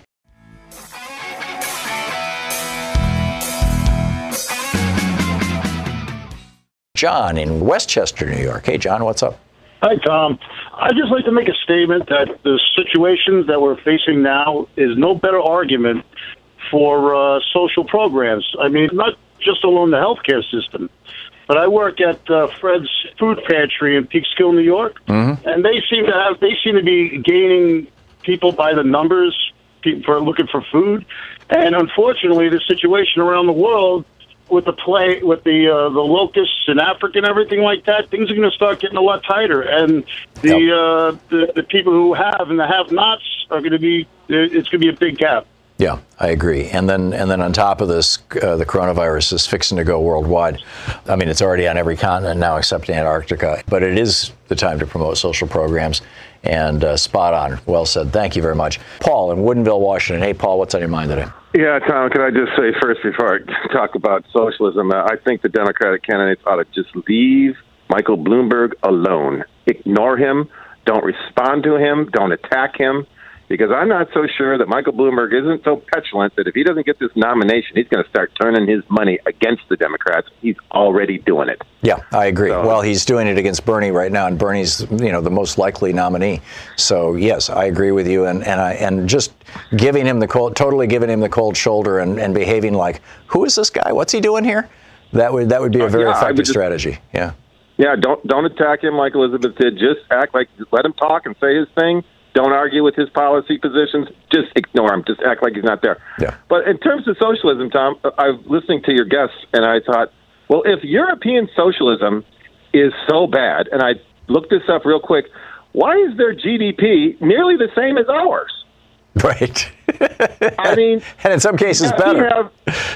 S1: John in Westchester, New York. Hey, John, what's up?
S12: Hi, Tom. I'd just like to make a statement that the situation that we're facing now is no better argument for social programs. I mean, not just alone the healthcare system, but I work at Fred's Food Pantry in Peekskill, New York, and they seem to be gaining people by the numbers for looking for food. And unfortunately, the situation around the world with the locusts in Africa and everything like that, things are going to start getting a lot tighter. And the people who have and the have-nots are going to be it's going to be a big gap.
S1: Yeah, I agree. And then on top of this, the coronavirus is fixing to go worldwide. I mean, it's already on every continent now except Antarctica. But it is the time to promote social programs. And spot on. Well said. Thank you very much. Paul in Woodinville, Washington. Hey, Paul, what's on your mind today?
S13: Yeah, Tom, can I just say first before I talk about socialism, I think the Democratic candidates ought to just leave Michael Bloomberg alone. Ignore him. Don't respond to him. Don't attack him. Because I'm not so sure that Michael Bloomberg isn't so petulant that if he doesn't get this nomination, he's going to start turning his money against the Democrats. He's already doing it.
S1: Yeah, I agree. So, well, he's doing it against Bernie right now, and Bernie's, the most likely nominee. So yes, I agree with you, and just giving him totally giving him the cold shoulder and behaving like, who is this guy? What's he doing here? That would be a very effective strategy. Yeah. Yeah,
S13: don't attack him like Elizabeth did. Just act like, let him talk and say his thing. Don't argue with his policy positions. Just ignore him. Just act like he's not there.
S1: Yeah.
S13: But in terms of socialism, Tom, I was listening to your guests, and I thought, well, if European socialism is so bad, and I looked this up real quick, why is their GDP nearly the same as ours?
S1: Right.
S13: I mean,
S1: and in some cases better.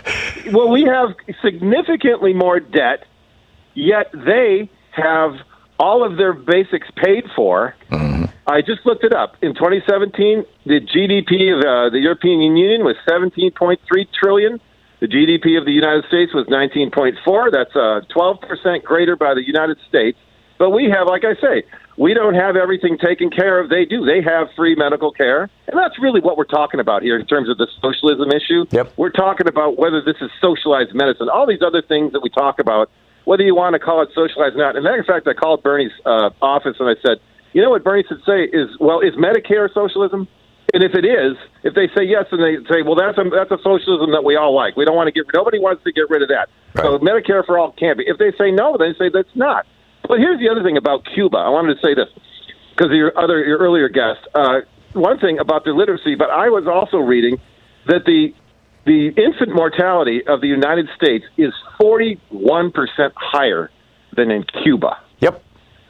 S13: We have significantly more debt, yet they have all of their basics paid for. Mm-hmm. I just looked it up. In 2017, the GDP of the European Union was $17.3 trillion. The GDP of the United States was 19.4. That's 12% greater by the United States. But we have, like I say, we don't have everything taken care of. They do. They have free medical care. And that's really what we're talking about here in terms of the socialism issue.
S1: Yep.
S13: We're talking about whether this is socialized medicine, all these other things that we talk about, whether you want to call it socialized or not. As a matter of fact, I called Bernie's office and I said, you know what Bernie should say is, well, is Medicare socialism? And if it is, if they say yes, and they say, well, that's a socialism that we all like. We don't want to nobody wants to get rid of that. Right. So Medicare for all can't be. If they say no, they say that's not. But here's the other thing about Cuba. I wanted to say this because of your earlier guest. One thing about their literacy, but I was also reading that the infant mortality of the United States is 41% higher than in Cuba.
S1: Yep.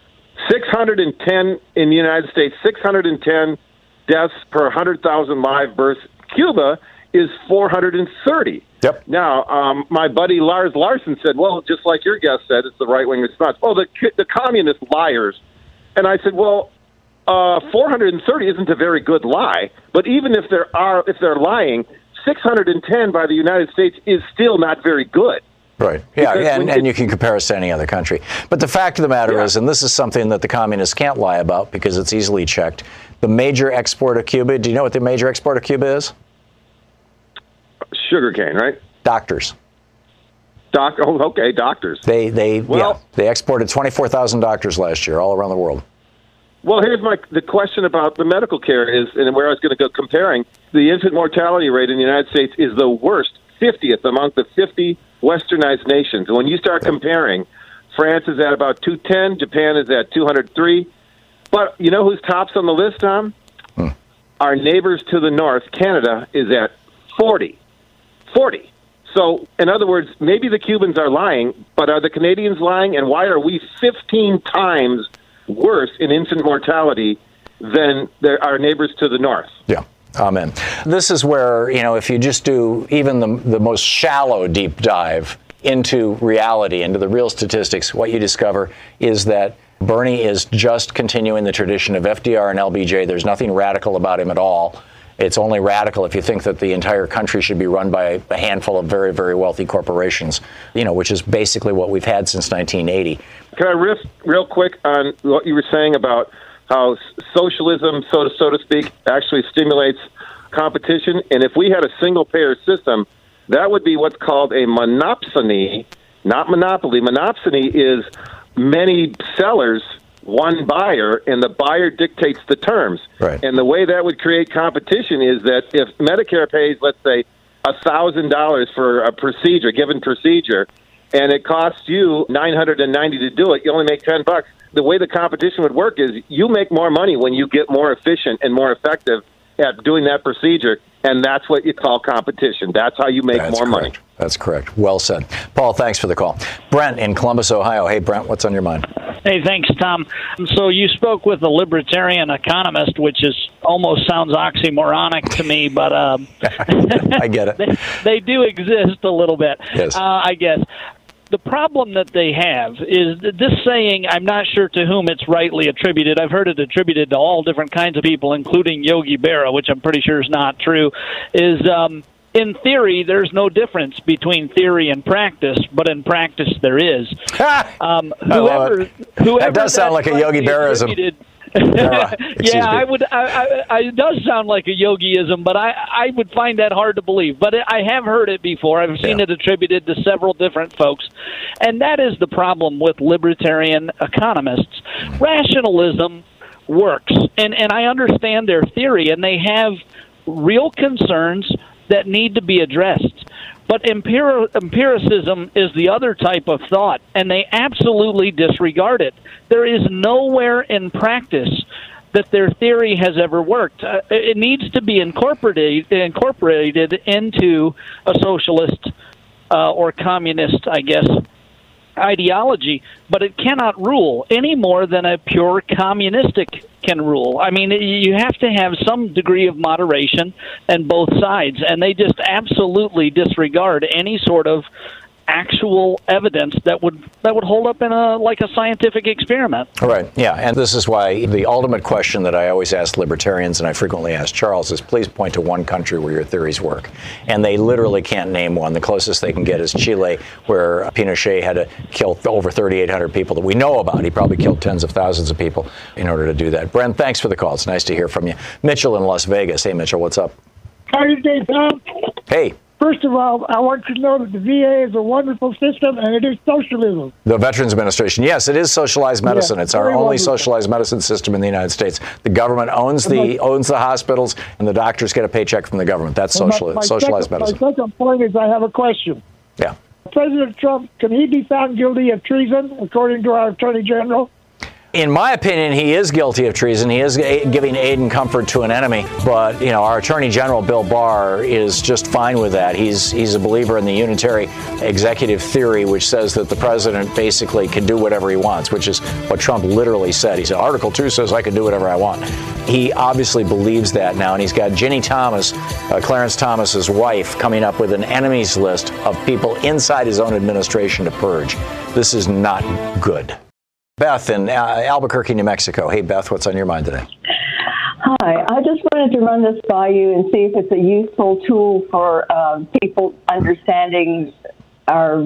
S13: 610 in the United States, 610 deaths per 100,000 live births. Cuba is 430.
S1: Yep.
S13: Now, my buddy Lars Larson said, well, just like your guest said, it's the right-wing response. Oh, the communist liars. And I said, well, 430 isn't a very good lie, but even if they're lying, 610 by the United States is still not very good.
S1: Right. Yeah, and you can compare us to any other country. But the fact of the matter is, and this is something that the communists can't lie about because it's easily checked, the major export of Cuba, do you know what the major export of Cuba is?
S13: Sugarcane, right?
S1: Doctors.
S13: Doctors.
S1: They exported 24,000 doctors last year all around the world.
S13: Well, here's the question about the medical care is, and where I was going to go comparing, the infant mortality rate in the United States is the worst, 50th among the 50 westernized nations. And when you start comparing, France is at about 210, Japan is at 203. But you know who's tops on the list, Tom? Our neighbors to the north, Canada, is at 40. 40. So, in other words, maybe the Cubans are lying, but are the Canadians lying? And why are we 15 times worse in infant mortality than our neighbors to the north?
S1: Yeah. Amen. This is where, if you just do even the most shallow deep dive into reality, into the real statistics, what you discover is that Bernie is just continuing the tradition of FDR and LBJ. There's nothing radical about him at all. It's only radical if you think that the entire country should be run by a handful of very, very wealthy corporations, which is basically what we've had since 1980.
S13: Can I riff real quick on what you were saying about how socialism, so to speak, actually stimulates competition? And if we had a single-payer system, that would be what's called a monopsony, not monopoly. Monopsony is many sellers, one buyer, and the buyer dictates the terms.
S1: Right.
S13: And the way that would create competition is that if Medicare pays, let's say, $1,000 for a given procedure, and it costs you $990 to do it, you only make $10. The way the competition would work is you make more money when you get more efficient and more effective at doing that procedure, and that's what you call competition. That's how you make more money.
S1: That's correct. Well said. Paul, thanks for the call. Brent in Columbus, Ohio. Hey, Brent, what's on your mind?
S14: Hey, thanks, Tom. So you spoke with a libertarian economist, which almost sounds oxymoronic to me, but
S1: I get it.
S14: They do exist a little bit,
S1: yes.
S14: I guess. The problem that they have is this saying, I'm not sure to whom it's rightly attributed. I've heard it attributed to all different kinds of people, including Yogi Berra, which I'm pretty sure is not true, is in theory, there's no difference between theory and practice, but in practice there is.
S1: Whoever that does sound like a Yogi Berraism.
S14: Yeah, it does sound like a yogiism, but I would find that hard to believe. But I have heard it before. I've seen it attributed to several different folks. And that is the problem with libertarian economists. Rationalism works, and I understand their theory, and they have real concerns that need to be addressed. But empiricism is the other type of thought, and they absolutely disregard it. There is nowhere in practice that their theory has ever worked. It needs to be incorporated into a socialist or communist, I guess, ideology, but it cannot rule any more than a pure communistic can rule. I mean, you have to have some degree of moderation on both sides, and they just absolutely disregard any sort of actual evidence that would hold up in a scientific experiment.
S1: Right. Yeah, and this is why the ultimate question that I always ask libertarians, and I frequently ask Charles, is please point to one country where your theories work. And they literally can't name one. The closest they can get is Chile, where Pinochet had to kill over 3,800 people that we know about. He probably killed tens of thousands of people in order to do that. Brent, thanks for the call. It's nice to hear from you. Mitchell in Las Vegas. Hey, Mitchell, what's up?
S15: How are you doing, Tom?
S1: Hey.
S15: First of all, I want you to know that the VA is a wonderful system, and it is socialism.
S1: The Veterans Administration, yes, it is socialized medicine. It's our only socialized medicine system in the United States. The government owns the hospitals, and the doctors get a paycheck from the government. That's socialized medicine.
S15: My second point is I have a question.
S1: Yeah.
S15: President Trump, can he be found guilty of treason, according to our Attorney General?
S1: In my opinion, he is guilty of treason. He is giving aid and comfort to an enemy. But, our Attorney General, Bill Barr, is just fine with that. He's a believer in the unitary executive theory, which says that the president basically can do whatever he wants, which is what Trump literally said. He said, Article 2 says I can do whatever I want. He obviously believes that now, and he's got Ginny Thomas, Clarence Thomas's wife, coming up with an enemies list of people inside his own administration to purge. This is not good. Beth in Albuquerque, New Mexico. Hey, Beth, what's on your mind today?
S16: Hi. I just wanted to run this by you and see if it's a useful tool for people understanding our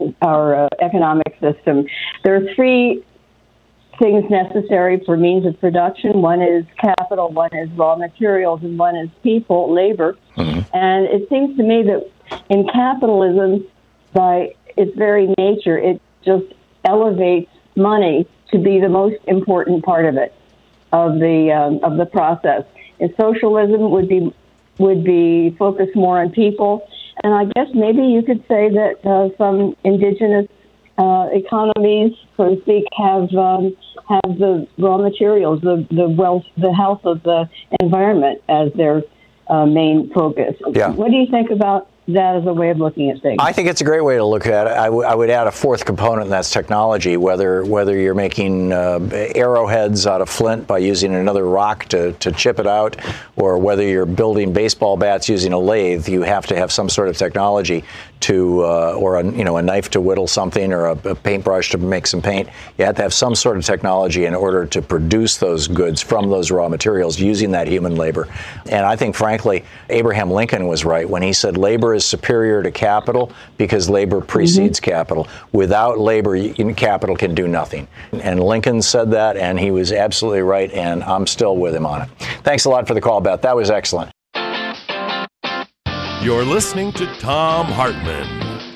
S16: economic system. There are three things necessary for means of production. One is capital, one is raw materials, and one is people, labor. Mm-hmm. And it seems to me that in capitalism, by its very nature, it just elevates money to be the most important part of it, of the process. And socialism would be focused more on people. And I guess maybe you could say that some indigenous economies, so to speak, have the raw materials, the wealth, the health of the environment as their main focus.
S1: Yeah.
S16: What do you think about that as a way of looking at things?
S1: I think it's a great way to look at it. I would add a fourth component, and that's technology. Whether you're making arrowheads out of flint by using another rock to chip it out, or whether you're building baseball bats using a lathe, you have to have some sort of technology to, or a knife to whittle something, or a paintbrush to make some paint. You have to have some sort of technology in order to produce those goods from those raw materials using that human labor. And I think, frankly, Abraham Lincoln was right when he said labor is superior to capital because labor precedes capital. Without labor, capital can do nothing. And Lincoln said that, and he was absolutely right, and I'm still with him on it. Thanks a lot for the call, Beth. That was excellent.
S3: You're listening to Thom Hartmann.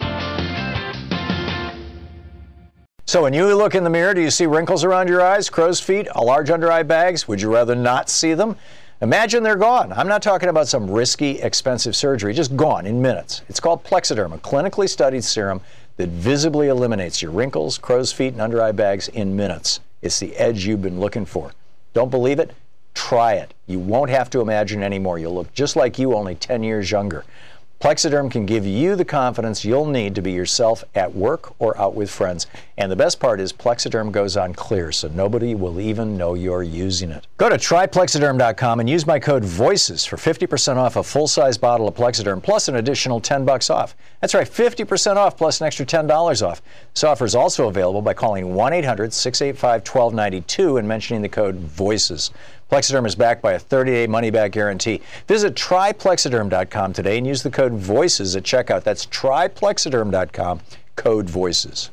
S1: So when you look in the mirror, do you see wrinkles around your eyes, crow's feet, large under-eye bags? Would you rather not see them? Imagine they're gone. I'm not talking about some risky, expensive surgery, just gone in minutes. It's called Plexiderm, a clinically studied serum that visibly eliminates your wrinkles, crow's feet, and under-eye bags in minutes. It's the edge you've been looking for. Don't believe it? Try it. You won't have to imagine anymore. You'll look just like you, only 10 years younger. Plexiderm can give you the confidence you'll need to be yourself at work or out with friends. And the best part is Plexiderm goes on clear, so nobody will even know you're using it. Go to tryplexiderm.com and use my code VOICES for 50% off a full-size bottle of Plexiderm, plus an additional $10 off. That's right, 50% off plus an extra $10 off. This offer is also available by calling 1-800-685-1292 and mentioning the code VOICES. Plexiderm is backed by a 30-day money-back guarantee. Visit tryplexiderm.com today and use the code VOICES at checkout. That's tryplexiderm.com, code VOICES.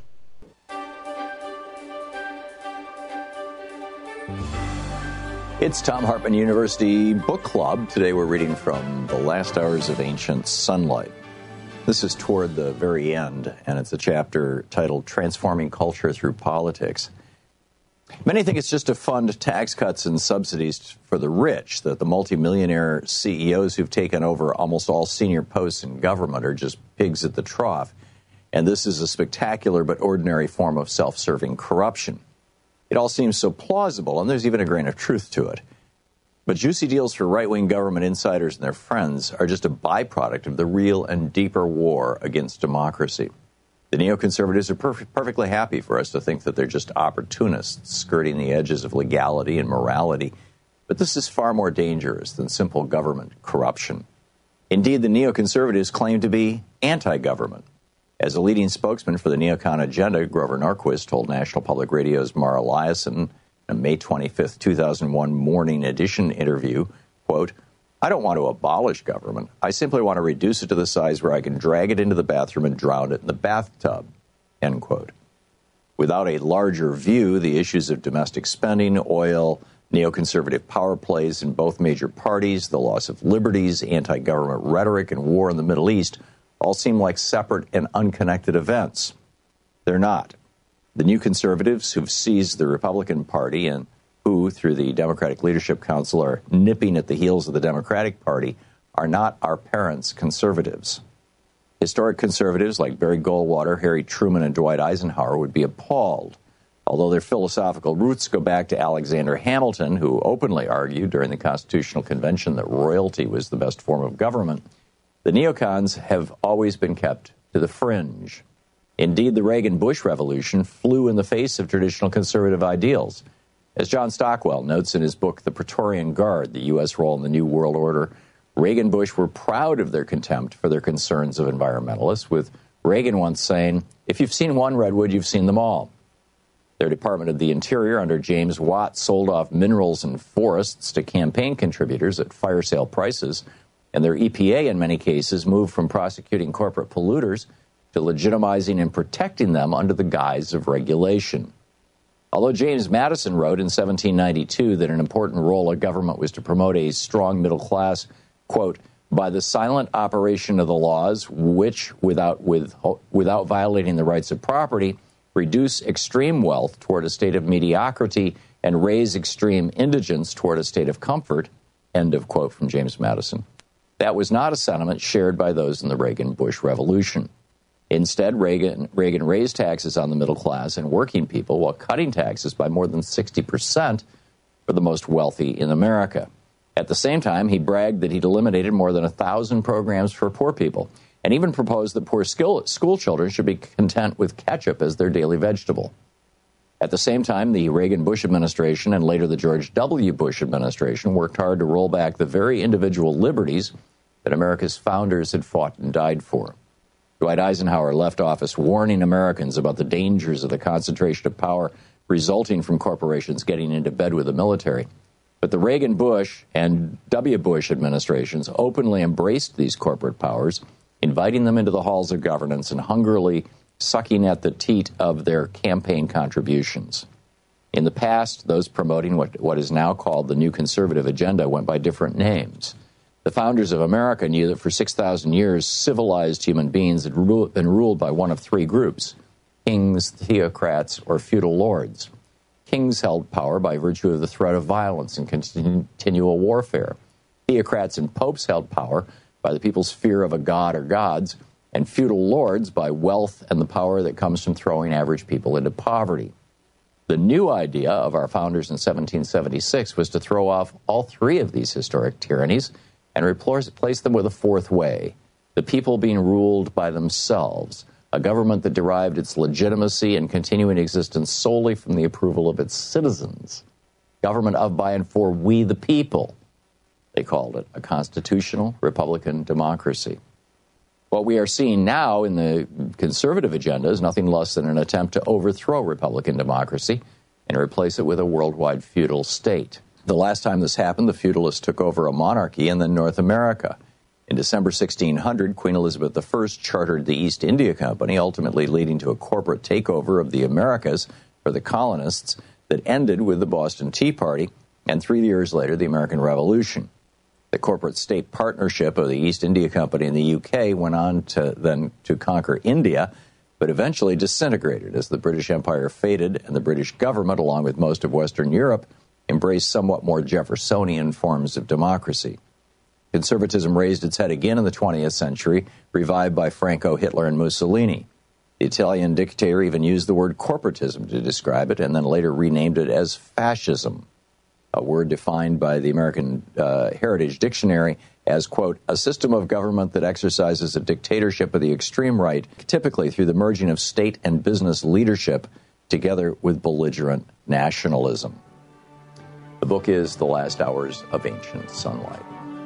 S1: It's Thom Hartmann University Book Club. Today we're reading from The Last Hours of Ancient Sunlight. This is toward the very end, and it's a chapter titled Transforming Culture Through Politics. Many think it's just to fund tax cuts and subsidies for the rich, that the multimillionaire CEOs who've taken over almost all senior posts in government are just pigs at the trough. And this is a spectacular but ordinary form of self-serving corruption. It all seems so plausible, and there's even a grain of truth to it. But juicy deals for right-wing government insiders and their friends are just a byproduct of the real and deeper war against democracy. The neoconservatives are perfectly happy for us to think that they're just opportunists skirting the edges of legality and morality. But this is far more dangerous than simple government corruption. Indeed, the neoconservatives claim to be anti-government. As a leading spokesman for the neocon agenda, Grover Norquist told National Public Radio's Mara Liasson in a May 25, 2001 Morning Edition interview, quote, "I don't want to abolish government. I simply want to reduce it to the size where I can drag it into the bathroom and drown it in the bathtub," end quote. Without a larger view, the issues of domestic spending, oil, neoconservative power plays in both major parties, the loss of liberties, anti-government rhetoric, and war in the Middle East all seem like separate and unconnected events. They're not. The new conservatives who've seized the Republican Party and who, through the Democratic Leadership Council, are nipping at the heels of the Democratic Party are not our parents' conservatives. Historic conservatives like Barry Goldwater, Harry Truman, and Dwight Eisenhower would be appalled, although their philosophical roots go back to Alexander Hamilton, who openly argued during the Constitutional Convention that royalty was the best form of government. The neocons have always been kept to the fringe. Indeed, the Reagan-Bush revolution flew in the face of traditional conservative ideals. As John Stockwell notes in his book, The Praetorian Guard, the U.S. Role in the New World Order, Reagan and Bush were proud of their contempt for their concerns of environmentalists, with Reagan once saying, "If you've seen one redwood, you've seen them all." Their Department of the Interior under James Watt sold off minerals and forests to campaign contributors at fire sale prices, and their EPA in many cases moved from prosecuting corporate polluters to legitimizing and protecting them under the guise of regulation. Although James Madison wrote in 1792 that an important role of government was to promote a strong middle class, quote, by the silent operation of the laws, which, without violating the rights of property, reduce extreme wealth toward a state of mediocrity and raise extreme indigence toward a state of comfort, end of quote from James Madison. That was not a sentiment shared by those in the Reagan-Bush revolution. Instead, Reagan raised taxes on the middle class and working people while cutting taxes by more than 60% for the most wealthy in America. At the same time, he bragged that he'd eliminated more than 1,000 programs for poor people and even proposed that poor school children should be content with ketchup as their daily vegetable. At the same time, the Reagan-Bush administration and later the George W. Bush administration worked hard to roll back the very individual liberties that America's founders had fought and died for. Dwight Eisenhower left office warning Americans about the dangers of the concentration of power resulting from corporations getting into bed with the military. But the Reagan-Bush and W. Bush administrations openly embraced these corporate powers, inviting them into the halls of governance and hungrily sucking at the teat of their campaign contributions. In the past, those promoting what is now called the New Conservative Agenda went by different names. The founders of America knew that for 6,000 years, civilized human beings had been ruled by one of three groups: kings, theocrats, or feudal lords. Kings held power by virtue of the threat of violence and continual warfare. Theocrats and popes held power by the people's fear of a god or gods, and feudal lords by wealth and the power that comes from throwing average people into poverty. The new idea of our founders in 1776 was to throw off all three of these historic tyrannies and replace them with a fourth way: the people being ruled by themselves, a government that derived its legitimacy and continuing existence solely from the approval of its citizens. Government of, by, and for we the people. They called it a constitutional Republican democracy. What we are seeing now in the conservative agenda is nothing less than an attempt to overthrow Republican democracy and replace it with a worldwide feudal state. The last time this happened, the feudalists took over a monarchy in North America. In December 1600, Queen Elizabeth I chartered the East India Company, ultimately leading to a corporate takeover of the Americas for the colonists that ended with the Boston Tea Party and 3 years later, the American Revolution. The corporate state partnership of the East India Company and the UK went on to conquer India, but eventually disintegrated as the British Empire faded and the British government, along with most of Western Europe, embraced somewhat more Jeffersonian forms of democracy. Conservatism raised its head again in the 20th century, revived by Franco, Hitler, and Mussolini. The Italian dictator even used the word corporatism to describe it and then later renamed it as fascism, a word defined by the American Heritage Dictionary as, quote, a system of government that exercises a dictatorship of the extreme right, typically through the merging of state and business leadership together with belligerent nationalism. The book is The Last Hours of Ancient Sunlight.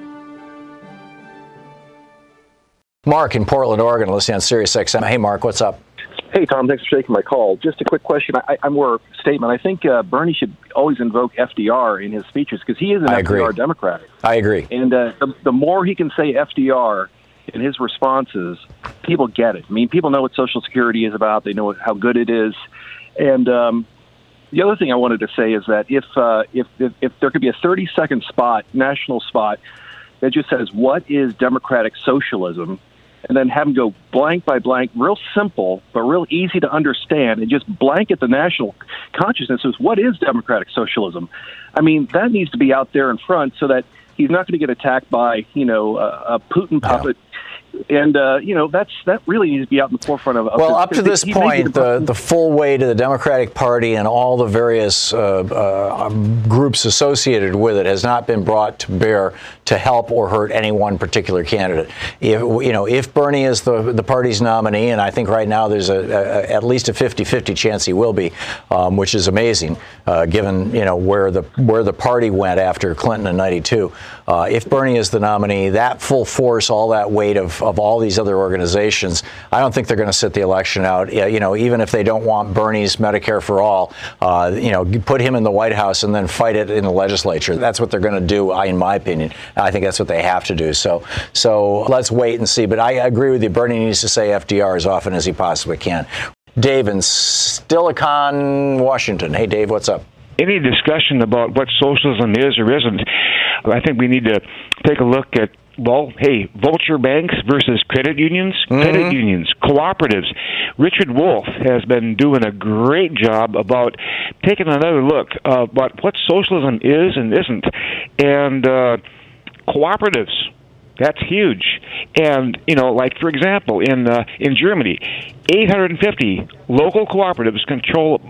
S1: Mark in Portland, Oregon, listening on Sirius XM. Hey, Mark, what's up?
S17: Hey, Tom, thanks for taking my call. Just a quick question. I'm more statement. I think Bernie should always invoke FDR in his speeches because he is an FDR Democrat.
S1: I agree.
S17: And the more he can say FDR in his responses, people get it. I mean, people know what Social Security is about. They know how good it is. And the other thing I wanted to say is that if there could be a 30-second spot, national spot, that just says, what is democratic socialism? and then have them go blank by blank, real simple, but real easy to understand, and just blanket the national consciousness as what is democratic socialism. I mean, that needs to be out there in front so that he's not going to get attacked by, a Putin puppet. And, that really needs to be out in the forefront of
S1: well, up to this point, the full weight of the Democratic Party and all the various groups associated with it has not been brought to bear to help or hurt any one particular candidate. If Bernie is the party's nominee, and I think right now there's at least a 50-50 chance he will be, which is amazing, given where the party went after Clinton in '92. If Bernie is the nominee, that full force, all that weight of all these other organizations, I don't think they're going to sit the election out. Even if they don't want Bernie's Medicare for all, put him in the White House and then fight it in the legislature. That's what they're going to do, in my opinion. I think that's what they have to do. So let's wait and see. But I agree with you. Bernie needs to say FDR as often as he possibly can. Dave in Silicon, Washington. Hey, Dave, what's up?
S18: Any discussion about what socialism is or isn't, I think we need to take a look at, vulture banks versus credit unions, credit unions, cooperatives. Richard Wolff has been doing a great job about taking another look about what socialism is and isn't. And cooperatives, that's huge. And, for example, in Germany, 850 local cooperatives control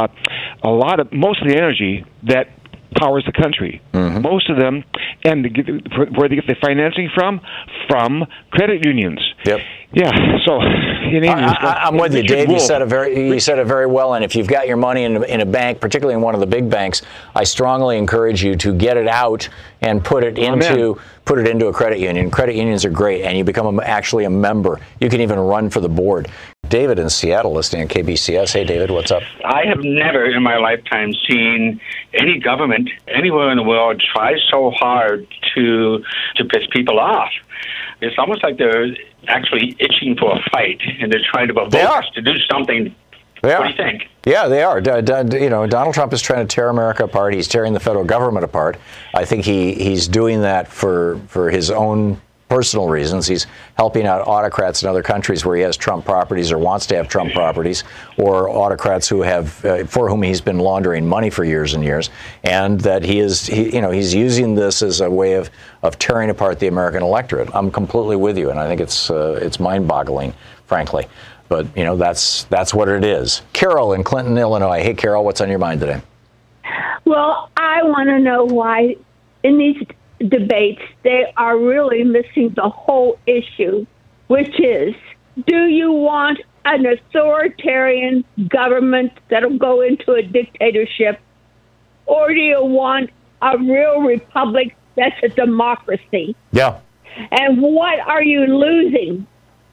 S18: most of the energy that powers the country. Most of them, and where they get the financing from credit unions.
S1: Yep.
S18: Yeah. So
S1: I'm with you, Dave. You said it very well. And if you've got your money in a bank, particularly in one of the big banks, I strongly encourage you to get it out and put it into a credit union. Credit unions are great, and you become actually a member. You can even run for the board. David in Seattle, listening to KBCS. Hey, David, what's up?
S19: I have never in my lifetime seen any government anywhere in the world try so hard to piss people off. It's almost like they're actually itching for a fight, and they're trying to provoke us to do something. What do you think?
S1: Yeah, they are. Donald Trump is trying to tear America apart. He's tearing the federal government apart. I think he's doing that for his own personal reasons. He's helping out autocrats in other countries where he has Trump properties or wants to have Trump properties, or autocrats who have for whom he's been laundering money for years and years, and that he's using this as a way of tearing apart the American electorate. I'm completely with you, and I think it's mind-boggling, frankly. But that's what it is. Carol in Clinton, Illinois. Hey, Carol, what's on your mind today?
S20: Well, I want to know why in these debates they are really missing the whole issue, which is, do you want an authoritarian government that'll go into a dictatorship, or do you want a real republic that's a democracy?
S1: Yeah.
S20: And what are you losing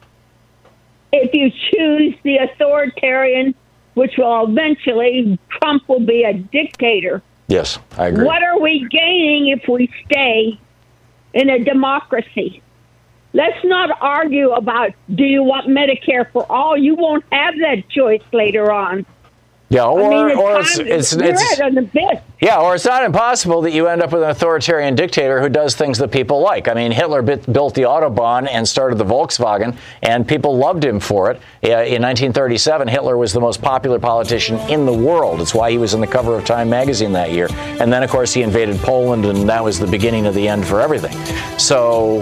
S20: if you choose the authoritarian, which will eventually, Trump will be a dictator?
S1: Yes, I agree.
S20: What are we gaining if we stay in a democracy? Let's not argue about, do you want Medicare for all? You won't have that choice later on.
S1: Yeah, or
S20: it's right on the bit.
S1: Yeah, or it's not impossible that you end up with an authoritarian dictator who does things that people like. I mean, Hitler built the Autobahn and started the Volkswagen, and people loved him for it. In 1937, Hitler was the most popular politician in the world. It's why he was in the cover of Time magazine that year. And then, of course, he invaded Poland, and that was the beginning of the end for everything. So,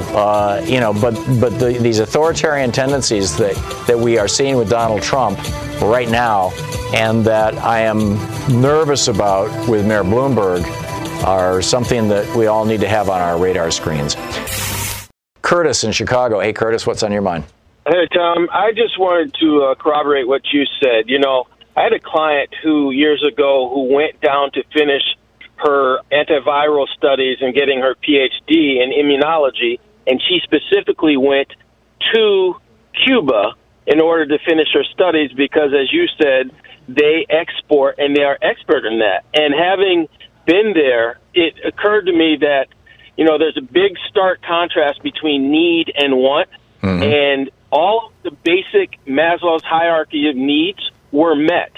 S1: these authoritarian tendencies that we are seeing with Donald Trump right now, and that I am nervous about with Mayor Bloomberg, are something that we all need to have on our radar screens. Curtis in Chicago. Hey, Curtis, what's on your mind?
S21: Hey, Tom. I just wanted to corroborate what you said. I had a client who years ago who went down to finish her antiviral studies and getting her PhD in immunology, and she specifically went to Cuba in order to finish her studies because, as you said, they export and they are expert in that. And having been there, it occurred to me that, there's a big stark contrast between need and want. Mm-hmm. And all of the basic Maslow's hierarchy of needs were met.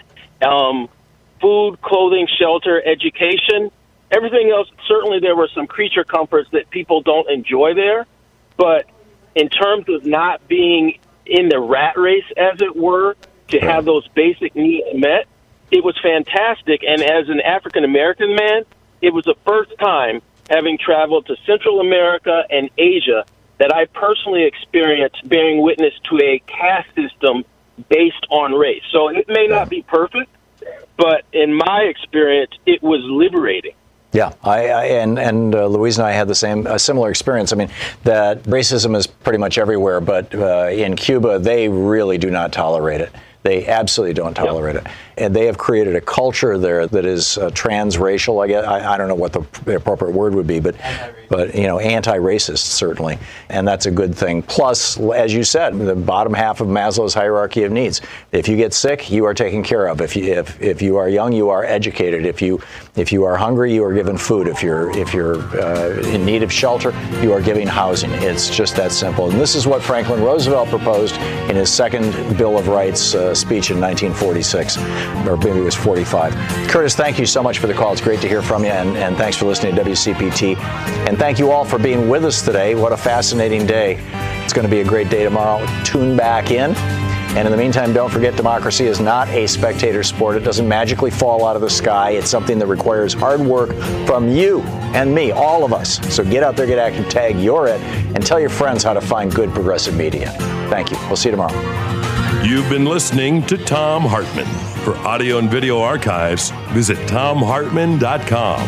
S21: Food, clothing, shelter, education, everything else. Certainly there were some creature comforts that people don't enjoy there. But in terms of not being in the rat race, as it were, to have those basic needs met, it was fantastic. And as an African-American man, it was the first time, having traveled to Central America and Asia, that I personally experienced bearing witness to a caste system based on race. So it may not be perfect, but in my experience, it was liberating.
S1: Yeah, and Louise and I had a similar experience. I mean, that racism is pretty much everywhere, but in Cuba, they really do not tolerate it. They absolutely don't tolerate it. And they have created a culture there that is transracial, I guess. I don't know what the appropriate word would be, but anti-racist, certainly. And that's a good thing. Plus, as you said, the bottom half of Maslow's hierarchy of needs. If you get sick, you are taken care of. If you are young, you are educated. If you are hungry, you are given food. If you're in need of shelter, you are given housing. It's just that simple. And this is what Franklin Roosevelt proposed in his second Bill of Rights speech in 1946, or maybe it was 45. Curtis, thank you so much for the call. It's great to hear from you, and thanks for listening to WCPT. And thank you all for being with us today. What a fascinating day. It's going to be a great day tomorrow. Tune back in. And in the meantime, don't forget, democracy is not a spectator sport. It doesn't magically fall out of the sky. It's something that requires hard work from you and me, all of us. So get out there, get active, tag You're It, and tell your friends how to find good progressive media. Thank you. We'll see you tomorrow.
S3: You've been listening to Thom Hartmann. For audio and video archives, visit ThomHartmann.com.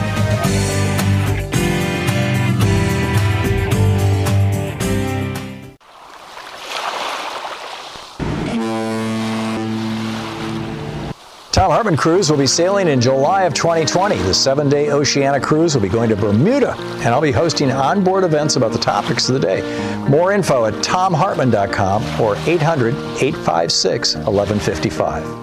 S1: Thom Hartmann Cruise will be sailing in July of 2020. The 7-day Oceania cruise will be going to Bermuda, and I'll be hosting onboard events about the topics of the day. More info at ThomHartmann.com or 800-856-1155.